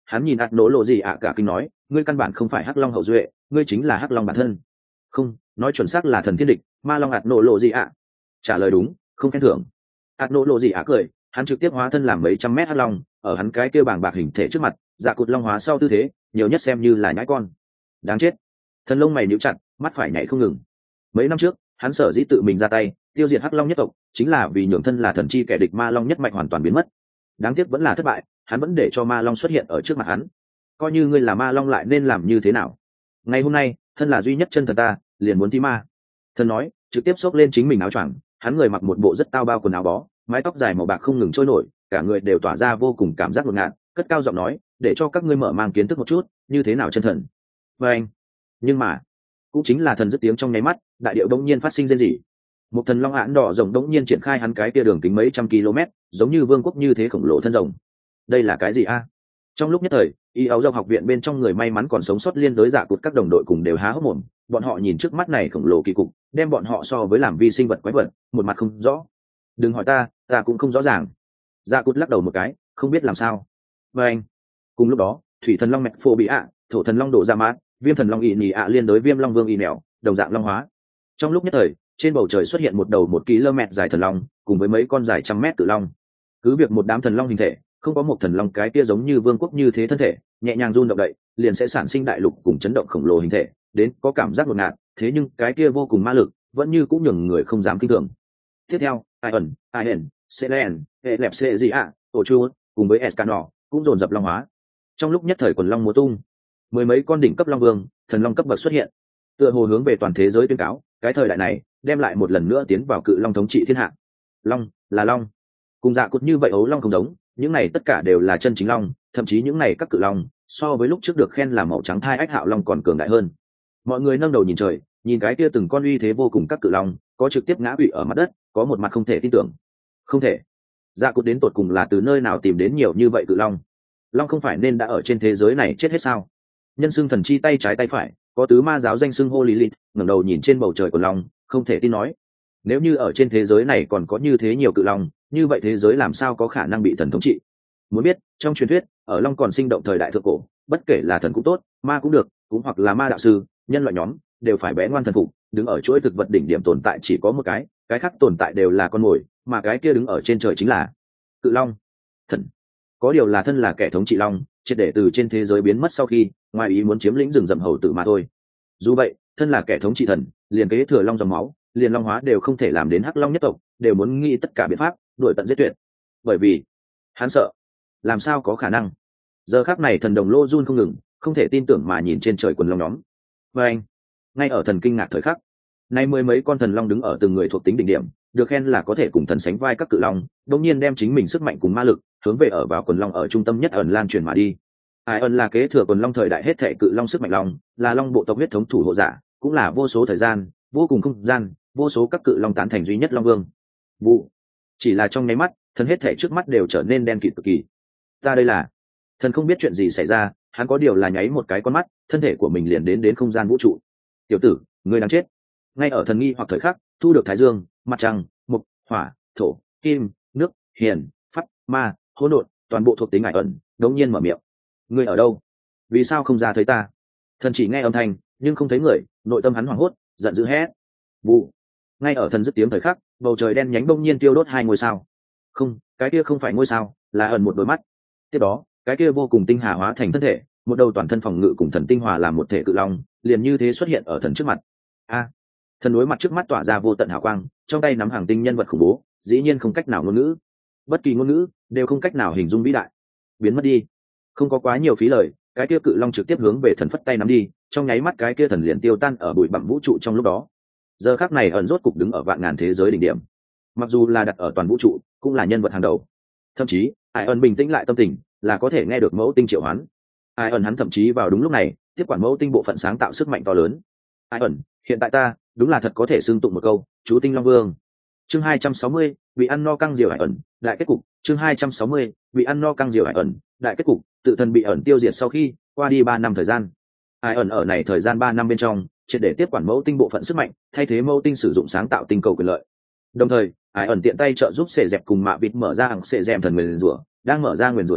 hắn nhìn ạt nổ lộ gì ạ cả kinh nói, ngươi căn bản không phải hắc long hậu duệ, ngươi chính là hắc long bản thân. Không, nói chuẩn xác là thần thiên địch, ma long ạt nổ lộ gì ạ. Trả lời đúng, không khen thưởng. ạt nổ lộ gì ạ cười, hắn trực tiếp hóa thân làm mấy trăm mét hắc long, ở hắn cái kia bảng bạc hình thể trước mặt, dạ cụt long hóa sau tư thế, nhiều nhất xem như là nhãi con. Đáng chết. Thần lông mày nhíu chặt, mắt phải nhảy không ngừng. Mấy năm trước, hắn sở dĩ tự mình ra tay tiêu diệt hắc long nhất tộc, chính là vì nhường thân là thần chi kẻ địch ma long nhất mạch hoàn toàn biến mất. Đáng tiếc vẫn là thất bại, hắn vẫn để cho ma long xuất hiện ở trước mặt hắn. Coi như ngươi là ma long lại nên làm như thế nào? Ngày hôm nay, thân là duy nhất chân thần ta, liền muốn thi ma. Thần nói, trực tiếp xốc lên chính mình áo choàng, hắn người mặc một bộ rất tao bao quần áo bó, mái tóc dài màu bạc không ngừng trôi nổi, cả người đều tỏa ra vô cùng cảm giác ngột ngạt, cất cao giọng nói, để cho các ngươi mở mang kiến thức một chút, như thế nào chân thần. Và anh, nhưng mà, cũng chính là thần dứt tiếng trong nháy mắt, đại điệu đống nhiên phát sinh rên rỉ. Một thần long hãn đỏ rồng đống nhiên triển khai hắn cái kia đường kính mấy trăm km, giống như vương quốc như thế khổng lồ thân rồng. Đây là cái gì a? Trong lúc nhất thời, y áo dòng học viện bên trong người may mắn còn sống sót liên đối giả cụt các đồng đội cùng đều há hốc mồm, bọn họ nhìn trước mắt này khổng lồ kỳ cục, đem bọn họ so với làm vi sinh vật quái vật, một mặt không rõ. Đừng hỏi ta cũng không rõ ràng. Giả cụt lắc đầu một cái, không biết làm sao. Và anh, cùng lúc đó, thủy thần long mẹ phô bị ạ, thổ thần long đổ ra mát, viêm thần long ị nhì ạ liên đối viêm long vương ị mèo, đồng dạng long hóa. Trong lúc nhất thời, trên bầu trời xuất hiện một đầu 1 km dài thần long, cùng với mấy con dài trăm mét cự long. Cứ việc một đám thần long hình thể, không có một thần long cái kia giống như vương quốc như thế thân thể, nhẹ nhàng run động đậy, liền sẽ sản sinh đại lục cùng chấn động khổng lồ hình thể, đến có cảm giác ngột ngạt, thế nhưng cái kia vô cùng ma lực, vẫn như cũng nhường người không dám kinh thường. Tiếp theo, Iron, Selen, hệ lẹp xệ gì ạ, tổ chu, cùng với Escanor, cũng dồn dập long hóa. Trong lúc nhất thời quần long múa tung, mười mấy con đỉnh cấp long vương, thần long cấp bậc xuất hiện, tựa hồ hướng về toàn thế giới tuyên cáo, cái thời đại này đem lại một lần nữa tiến vào cự long thống trị thiên hạ. Long là long, cùng dạ cốt như vậy ấu long không giống, những này tất cả đều là chân chính long, thậm chí những này các cự long so với lúc trước được khen là màu trắng thai ách hạo long còn cường đại hơn. Mọi người nâng đầu nhìn trời, nhìn cái kia từng con uy thế vô cùng các cự long, có trực tiếp ngã quỵ ở mặt đất, có một mặt không thể tin tưởng. Không thể, dạ cốt đến tột cùng là từ nơi nào tìm đến nhiều như vậy cự long? Long không phải nên đã ở trên thế giới này chết hết sao? Nhân xưng thần chi tay trái tay phải, có tứ ma giáo danh xưng hô Lilith, ngẩng đầu nhìn trên bầu trời của long, không thể tin nói, nếu như ở trên thế giới này còn có như thế nhiều cự long, như vậy thế giới làm sao có khả năng bị thần thống trị? Muốn biết, trong truyền thuyết, ở long còn sinh động thời đại thượng cổ, bất kể là thần cũng tốt, ma cũng được, cũng hoặc là ma đạo sư, nhân loại nhóm đều phải bé ngoan thần phục, đứng ở chuỗi thực vật đỉnh điểm tồn tại chỉ có một cái khác tồn tại đều là con mồi, mà cái kia đứng ở trên trời chính là cự long. Thần có điều là thân là kẻ thống trị long, triệt để từ trên thế giới biến mất sau khi ngoài ý muốn chiếm lĩnh rừng rậm hầu tử mà thôi. Dù vậy, thân là kẻ thống trị thần, liền kế thừa long dòng máu, liền long hóa đều không thể làm đến hắc long nhất tộc, đều muốn nghĩ tất cả biện pháp đuổi tận giết tuyệt, bởi vì hắn sợ. Làm sao có khả năng? Giờ khắc này thần đồng lô run không ngừng, không thể tin tưởng mà nhìn trên trời quần long nhóm. Và anh, ngay ở thần kinh ngạc thời khắc, nay mười mấy con thần long đứng ở từng người thuộc tính đỉnh điểm, được khen là có thể cùng thần sánh vai các cự long, đột nhiên đem chính mình sức mạnh cùng ma lực hướng về ở vào quần long ở trung tâm nhất ẩn lan truyền mà đi. Ai ẩn là kế thừa quần long thời đại hết thệ cự long sức mạnh long, là long bộ tộc huyết thống thủ hộ giả, cũng là vô số thời gian, vô cùng không gian, vô số các cự long tán thành duy nhất long vương. Vụ, chỉ là trong nháy mắt, thần hết thệ trước mắt đều trở nên đen kịt cực kỳ. Ta đây là, thần không biết chuyện gì xảy ra, hắn có điều là nháy một cái con mắt, thân thể của mình liền đến không gian vũ trụ. Tiểu tử, ngươi đang chết. Ngay ở thần nghi hoặc thời khắc, thu được thái dương, mặt trăng, mộc, hỏa, thổ, kim, nước, hiền, pháp, ma, hỗn độn, toàn bộ thuộc tính Ải ẩn, đống nhiên mở miệng. Ngươi ở đâu? Vì sao không ra thấy ta? Thần chỉ nghe âm thanh, nhưng không thấy người, nội tâm hắn hoảng hốt, giận dữ hét. Vụ. Ngay ở thần dứt tiếng thời khắc, bầu trời đen nhánh bỗng nhiên tiêu đốt hai ngôi sao. Không, cái kia không phải ngôi sao, là ẩn một đôi mắt. Tiếp đó, cái kia vô cùng tinh hà hóa thành thân thể, một đầu toàn thân phòng ngự cùng thần tinh hòa làm một thể cự long, liền như thế xuất hiện ở thần trước mặt. A. Thần đối mặt trước mắt tỏa ra vô tận hào quang, trong tay nắm hàng tinh nhân vật khủng bố, dĩ nhiên không cách nào ngôn ngữ, bất kỳ ngôn ngữ đều không cách nào hình dung vĩ đại. Biến mất đi. Không có quá nhiều phí lời, cái kia cự long trực tiếp hướng về thần phất tay nắm đi, trong nháy mắt cái kia thần liền tiêu tan ở bụi bặm vũ trụ trong lúc đó. Giờ khắc này ẩn rốt cục đứng ở vạn ngàn thế giới đỉnh điểm, mặc dù là đặt ở toàn vũ trụ, cũng là nhân vật hàng đầu. Thậm chí, ai ẩn bình tĩnh lại tâm tình, là có thể nghe được mẫu tinh triệu hoán. Ai ẩn hắn thậm chí vào đúng lúc này, tiếp quản mẫu tinh bộ phận sáng tạo sức mạnh to lớn. Ai ẩn, hiện tại ta, đúng là thật có thể xưng tụng một câu, chú tinh long vương. Chương 260, bị ăn no căng diều Ai ẩn, đại kết cục. Chương 260, bị ăn no căng diều Ai ẩn, đại kết cục. Tự thần bị ẩn tiêu diệt sau khi qua đi 3 năm thời gian. Ai ẩn ở này thời gian 3 năm bên trong, triệt để tiếp quản mẫu tinh bộ phận sức mạnh, thay thế mẫu tinh sử dụng sáng tạo tinh cầu quyền lợi. Đồng thời, Ai ẩn tiện tay trợ giúp Sệ Dẹp cùng Mạ Vịt mở ra hàng Sệ Dẹp thần nguyền rủa, đang mở ra nguyền rủa trước,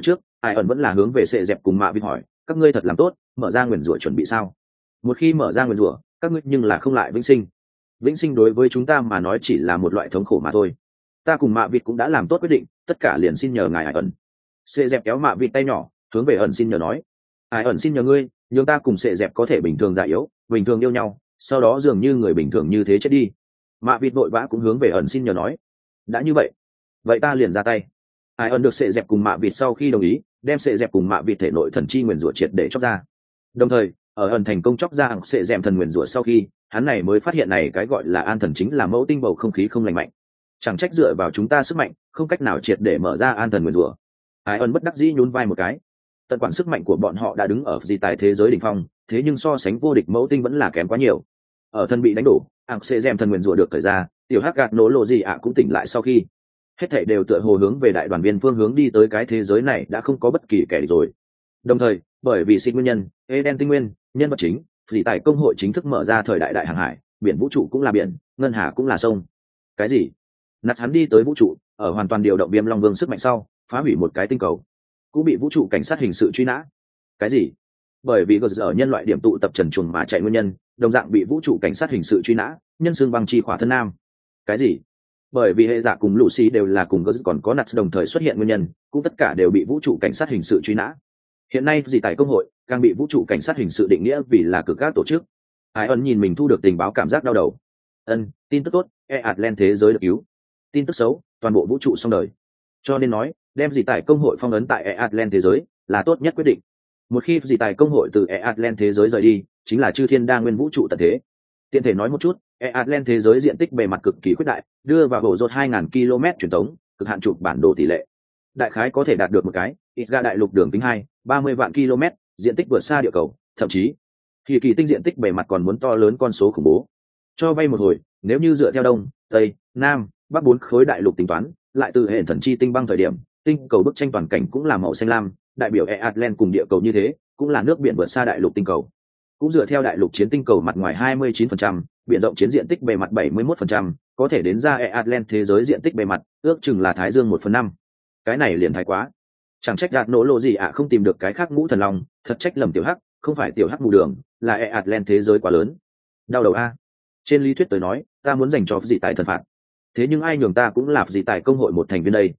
ai ẩn vẫn là hướng về sệ dẹp cùng mạ vịt hỏi, các ngươi thật làm tốt mở ra nguyền rủa chuẩn bị sao? Một khi mở ra nguyền rủa, các ngươi nhưng là không lại vĩnh sinh. Vĩnh sinh đối với chúng ta mà nói chỉ là một loại thống khổ mà thôi. Ta cùng mạ vịt cũng đã làm tốt quyết định, tất cả liền xin nhờ ngài ai ẩn. Sệ dẹp kéo mạ vịt tay nhỏ, hướng về ẩn xin nhờ nói, ai ẩn xin nhờ ngươi nhường ta cùng sệ dẹp có thể bình thường già yếu, bình thường yêu nhau, sau đó dường như người bình thường như thế chết đi. Mạ vịt vội vã cũng hướng về ẩn xin nhờ nói, đã như vậy vậy ta liền ra tay. Ai ẩn được sệ dẹp cùng mạ vịt sau khi đồng ý, đem sệ dẹp cùng mạ vịt thể nội thần chi nguyền rủa triệt để chóc ra. Đồng thời ở ẩn thành công chóc ra sệ dẹp thần nguyền rủa sau khi, hắn này mới phát hiện này cái gọi là an thần chính là mẫu tinh bầu không khí không lành mạnh, chẳng trách dựa vào chúng ta sức mạnh không cách nào triệt để mở ra an thần nguyền rủa. Ai ẩn bất đắc dĩ nhún vai một cái, tận quản sức mạnh của bọn họ đã đứng ở dị tài thế giới đỉnh phong, thế nhưng so sánh vô địch mẫu tinh vẫn là kém quá nhiều. Ở thân bị đánh đổ, sẽ dèm thần nguyền rủa được thời ra, tiểu hắc gạt nổ lộ gì cũng tỉnh lại sau khi hết thảy đều tựa hồ hướng về đại đoàn viên phương hướng đi tới cái thế giới này đã không có bất kỳ kẻ địch rồi. Đồng thời bởi vì sinh nguyên nhân, Eden tinh nguyên nhân vật chính dị tài công hội chính thức mở ra thời đại đại hàng hải, biển vũ trụ cũng là biển, ngân hà cũng là sông. Cái gì? Nạt hắn đi tới vũ trụ, ở hoàn toàn điều động viêm long vương sức mạnh sau phá hủy một cái tinh cầu, cũng bị vũ trụ cảnh sát hình sự truy nã. Cái gì? Bởi vì gờ ở nhân loại điểm tụ tập trần truồng mà chạy nguyên nhân, đồng dạng bị vũ trụ cảnh sát hình sự truy nã, nhân xương băng chi khỏa thân nam. Cái gì? Bởi vì hệ giả cùng Lucy đều là cùng gờ còn có nạt đồng thời xuất hiện nguyên nhân, cũng tất cả đều bị vũ trụ cảnh sát hình sự truy nã. Hiện nay dị tài công hội càng bị vũ trụ cảnh sát hình sự định nghĩa vì là cực các tổ chức. Ai ẩn nhìn mình thu được tình báo cảm giác đau đầu. Tin tức tốt, Atlant thế giới được cứu. Tin tức xấu, toàn bộ vũ trụ xong đời. Cho nên nói, đem dị tài công hội phong ấn tại Atlant thế giới là tốt nhất quyết định. Một khi dị tài công hội từ Atlant thế giới rời đi, chính là chư thiên đa nguyên vũ trụ tận thế. Tiện thể nói một chút, Atlant thế giới diện tích bề mặt cực kỳ khuyết đại, đưa vào bộ rột 2000 km truyền tống, cực hạn chụp bản đồ tỷ lệ. Đại khái có thể đạt được một cái, ít ra đại lục đường kính 30 vạn km, diện tích vượt xa địa cầu, thậm chí kỳ tinh diện tích bề mặt còn muốn to lớn con số khủng bố. Cho bay một hồi, nếu như dựa theo đông, tây, nam, bắc 4 khối đại lục tính toán, lại từ hệ thần chi tinh băng thời điểm, tinh cầu bức tranh toàn cảnh cũng là màu xanh lam, đại biểu Atlant cùng địa cầu như thế, cũng là nước biển vượt xa đại lục tinh cầu. Cũng dựa theo đại lục chiến tinh cầu mặt ngoài 29%, biển rộng chiến diện tích bề mặt 71%, có thể đến ra Atlant thế giới diện tích bề mặt, ước chừng là Thái Dương 1/5. Cái này liền thái quá. Chẳng trách gạt nổ lộ gì không tìm được cái khác ngũ thần long, thật trách lầm tiểu hắc, không phải tiểu hắc mù đường, là Atlant thế giới quá lớn. Đau đầu a. Trên lý thuyết tới nói, ta muốn dành cho dị tài thần phạt. Thế nhưng ai nhường ta cũng là dị tài công hội một thành viên đây.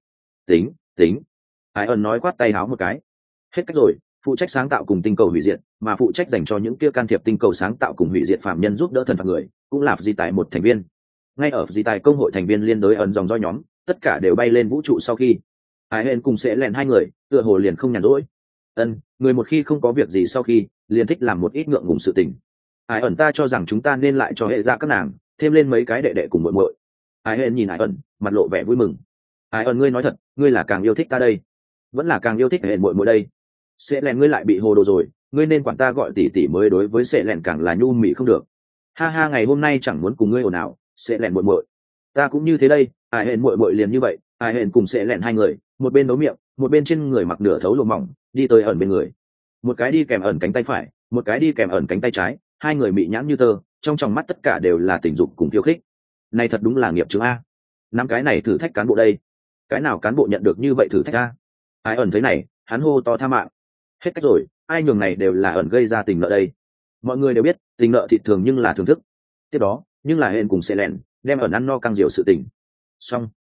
Tính. Ai ẩn nói quát tay háo một cái. Hết cách rồi, phụ trách sáng tạo cùng tinh cầu hủy diệt, mà phụ trách dành cho những kia can thiệp tinh cầu sáng tạo cùng hủy diệt phạm nhân giúp đỡ thần phạt người, cũng là dị tài một thành viên. Ngay ở dị tài công hội thành viên liên đối ẩn dòng roi nhóm, tất cả đều bay lên vũ trụ sau khi ai hên cùng sẽ lẹn hai người tựa hồ liền không nhàn rỗi. Người một khi không có việc gì sau khi liền thích làm một ít ngượng ngùng sự tình. Ai ẩn ta cho rằng chúng ta nên lại cho hệ ra các nàng thêm lên mấy cái đệ đệ cùng muội muội. Ai hên nhìn ai ẩn mặt lộ vẻ vui mừng. Ai ẩn ngươi nói thật, ngươi là càng yêu thích ta đây vẫn là càng yêu thích hệ muội muội đây? Sẽ lẹn ngươi lại bị hồ đồ rồi, ngươi nên quản ta gọi tỷ tỷ mới đối với sẽ lẹn càng là nhu mị không được. Ha ngày hôm nay chẳng muốn cùng ngươi ồn ào, sẽ lẹn muội muội. Ta cũng như thế đây, ai hên muội muội liền như vậy. Ai hên cùng sẽ lẹn hai người, một bên nấu miệng, một bên trên người mặc nửa thấu lụa mỏng, đi tới ẩn bên người. Một cái đi kèm ẩn cánh tay phải, một cái đi kèm ẩn cánh tay trái, hai người mị nhãn như tơ, trong tròng mắt tất cả đều là tình dục cùng khiêu khích. Này thật đúng là nghiệp chứng a. Năm cái này thử thách cán bộ đây, cái nào cán bộ nhận được như vậy thử thách a? Ai ẩn thấy này, hắn hô to tha mạng. Hết cách rồi, ai nhường này đều là ẩn gây ra tình nợ đây. Mọi người đều biết, tình nợ thịt thường nhưng là thưởng thức. Tiếp đó, nhưng là hên cùng sẽ lẹn, đem ẩn ăn no căng diều sự tình. Xong,